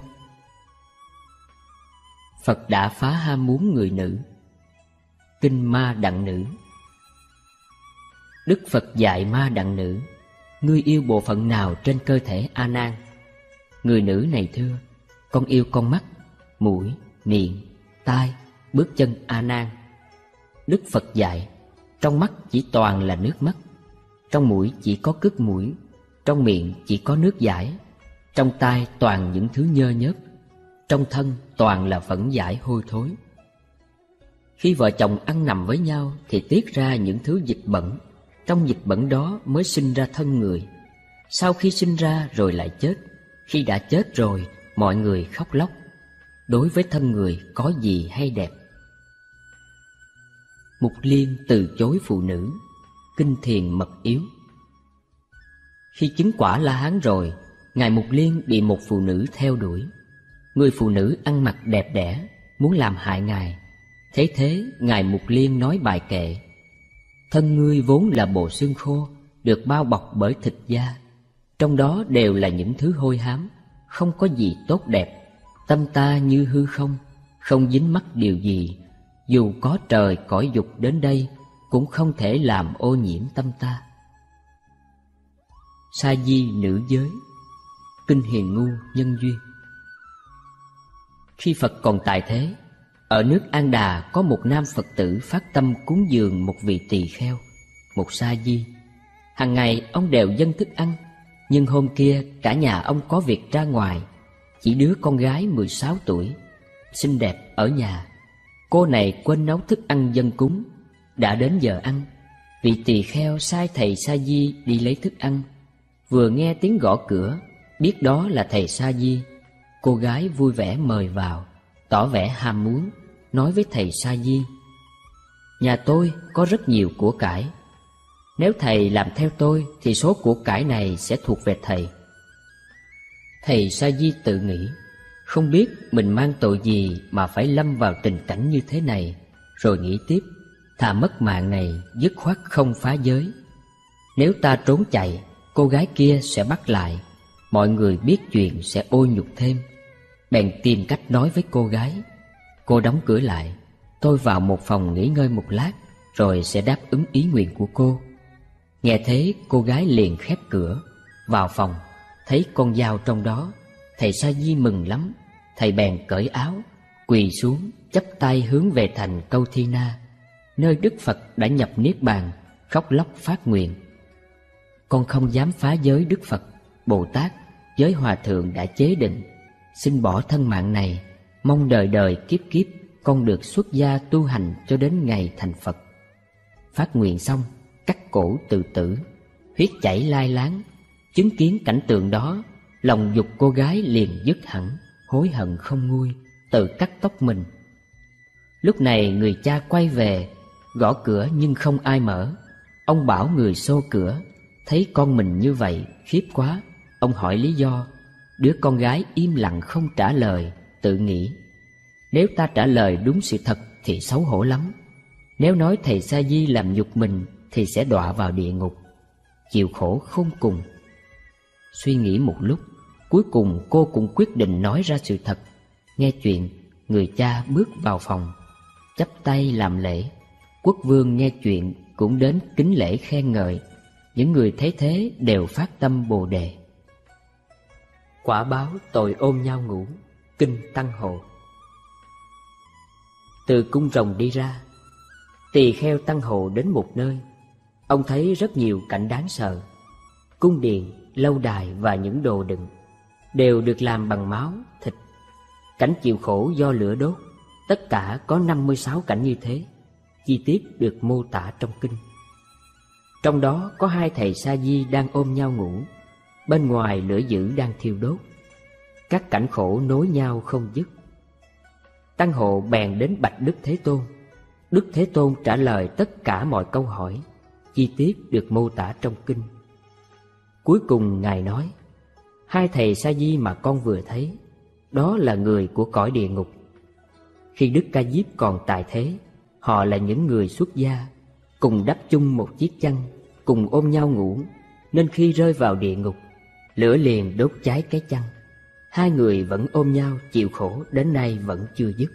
Phật đã phá ham muốn người nữ. Kinh Ma Đặng Nữ. Đức Phật dạy Ma Đặng Nữ: ngươi yêu bộ phận nào trên cơ thể A Nan? Người nữ này thưa: con yêu con mắt, mũi, miệng, tai, bước chân A Nan. Đức Phật dạy: trong mắt chỉ toàn là nước mắt, trong mũi chỉ có cứt mũi, trong miệng chỉ có nước dãi, trong tai toàn những thứ nhơ nhớp, trong thân toàn là phẫn dãi hôi thối. Khi vợ chồng ăn nằm với nhau thì tiết ra những thứ dịch bẩn. Trong dịch bẩn đó mới sinh ra thân người. Sau khi sinh ra rồi lại chết. Khi đã chết rồi, mọi người khóc lóc. Đối với thân người có gì hay đẹp? Mục Liên từ chối phụ nữ. Kinh Thiền Mật Yếu. Khi chứng quả La Hán rồi, Ngài Mục Liên bị một phụ nữ theo đuổi. Người phụ nữ ăn mặc đẹp đẽ, muốn làm hại Ngài. Thế thế, Ngài Mục Liên nói bài kệ: thân ngươi vốn là bộ xương khô, được bao bọc bởi thịt da. Trong đó đều là những thứ hôi hám, không có gì tốt đẹp. Tâm ta như hư không, không dính mắc điều gì. Dù có trời cõi dục đến đây, cũng không thể làm ô nhiễm tâm ta. Sa di nữ giới. Kinh Hiền Ngu Nhân Duyên. Khi Phật còn tại thế, ở nước An Đà có một nam Phật tử phát tâm cúng dường một vị tỳ kheo, một sa di. Hàng ngày ông đều dâng thức ăn, nhưng hôm kia cả nhà ông có việc ra ngoài. Chỉ đứa con gái 16 tuổi, xinh đẹp ở nhà. Cô này quên nấu thức ăn dâng cúng. Đã đến giờ ăn, vị tỳ kheo sai thầy sa di đi lấy thức ăn. Vừa nghe tiếng gõ cửa, biết đó là thầy sa di. Cô gái vui vẻ mời vào, tỏ vẻ ham muốn, nói với thầy sa di: nhà tôi có rất nhiều của cải. Nếu thầy làm theo tôi thì số của cải này sẽ thuộc về thầy. Thầy sa di tự nghĩ, không biết mình mang tội gì mà phải lâm vào tình cảnh như thế này. Rồi nghĩ tiếp, thà mất mạng này dứt khoát không phá giới. Nếu ta trốn chạy, cô gái kia sẽ bắt lại, mọi người biết chuyện sẽ ô nhục thêm. Bèn tìm cách nói với cô gái: cô đóng cửa lại, tôi vào một phòng nghỉ ngơi một lát, rồi sẽ đáp ứng ý nguyện của cô. Nghe thế, cô gái liền khép cửa, vào phòng, thấy con dao trong đó. Thầy sa di mừng lắm. Thầy bèn cởi áo, quỳ xuống, chắp tay hướng về thành Câu Thi Na, nơi Đức Phật đã nhập Niết Bàn, khóc lóc phát nguyện: con không dám phá giới Đức Phật, Bồ Tát, giới Hòa Thượng đã chế định. Xin bỏ thân mạng này, mong đời đời kiếp kiếp con được xuất gia tu hành cho đến ngày thành Phật. Phát nguyện xong, cắt cổ tự tử, huyết chảy lai láng. Chứng kiến cảnh tượng đó, lòng dục cô gái liền dứt hẳn, hối hận không nguôi, tự cắt tóc mình. Lúc này người cha quay về, gõ cửa nhưng không ai mở. Ông bảo người xô cửa, thấy con mình như vậy, khiếp quá. Ông hỏi lý do. Đứa con gái im lặng không trả lời, tự nghĩ: nếu ta trả lời đúng sự thật thì xấu hổ lắm. Nếu nói thầy sa di làm nhục mình thì sẽ đọa vào địa ngục, chịu khổ khôn cùng. Suy nghĩ một lúc, cuối cùng cô cũng quyết định nói ra sự thật. Nghe chuyện, người cha bước vào phòng, chắp tay làm lễ. Quốc vương nghe chuyện cũng đến kính lễ khen ngợi. Những người thấy thế đều phát tâm Bồ Đề. Quả báo tội ôm nhau ngủ. Kinh Tăng Hộ. Từ cung rồng đi ra, tỳ kheo Tăng Hộ đến một nơi. Ông thấy rất nhiều cảnh đáng sợ. Cung điện, lâu đài và những đồ đựng đều được làm bằng máu, thịt. Cảnh chịu khổ do lửa đốt, tất cả có 56 cảnh như thế. Chi tiết được mô tả trong kinh. Trong đó có hai thầy sa di đang ôm nhau ngủ, bên ngoài lửa dữ đang thiêu đốt. Các cảnh khổ nối nhau không dứt. Tăng Hộ bèn đến bạch Đức Thế Tôn. Đức Thế Tôn trả lời tất cả mọi câu hỏi, chi tiết được mô tả trong kinh. Cuối cùng Ngài nói: hai thầy sa di mà con vừa thấy, đó là người của cõi địa ngục. Khi Đức Ca Diếp còn tại thế, họ là những người xuất gia, cùng đắp chung một chiếc chăn, cùng ôm nhau ngủ, nên khi rơi vào địa ngục, lửa liền đốt cháy cái chăn. Hai người vẫn ôm nhau chịu khổ đến nay vẫn chưa dứt.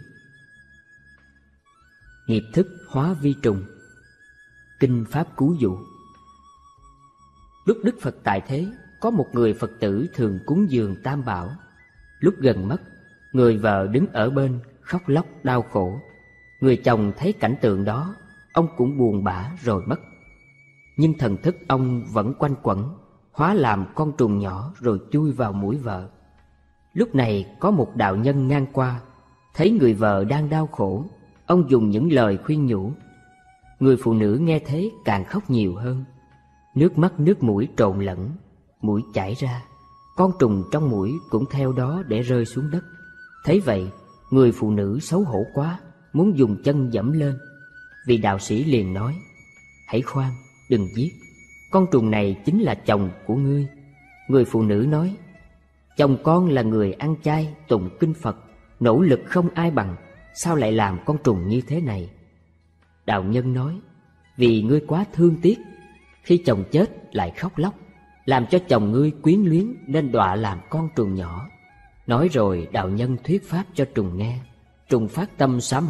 Nghiệp thức hóa vi trùng. Kinh Pháp Cú Dụ. Lúc Đức Phật tại thế, có một người Phật tử thường cúng dường Tam Bảo. Lúc gần mất, người vợ đứng ở bên khóc lóc đau khổ. Người chồng thấy cảnh tượng đó, ông cũng buồn bã rồi mất. Nhưng thần thức ông vẫn quanh quẩn, hóa làm con trùng nhỏ rồi chui vào mũi vợ. Lúc này có một đạo nhân ngang qua, thấy người vợ đang đau khổ, ông dùng những lời khuyên nhủ. Người phụ nữ nghe thế càng khóc nhiều hơn. Nước mắt nước mũi trộn lẫn, mũi chảy ra, con trùng trong mũi cũng theo đó để rơi xuống đất. Thấy vậy, người phụ nữ xấu hổ quá, muốn dùng chân giẫm lên. Vị đạo sĩ liền nói: hãy khoan, đừng giết, con trùng này chính là chồng của ngươi. Người phụ nữ nói: chồng con là người ăn chay, tụng kinh Phật, nỗ lực không ai bằng, sao lại làm con trùng như thế này? Đạo nhân nói: vì ngươi quá thương tiếc, khi chồng chết lại khóc lóc, làm cho chồng ngươi quyến luyến nên đọa làm con trùng nhỏ. Nói rồi đạo nhân thuyết pháp cho trùng nghe. Trùng phát tâm sám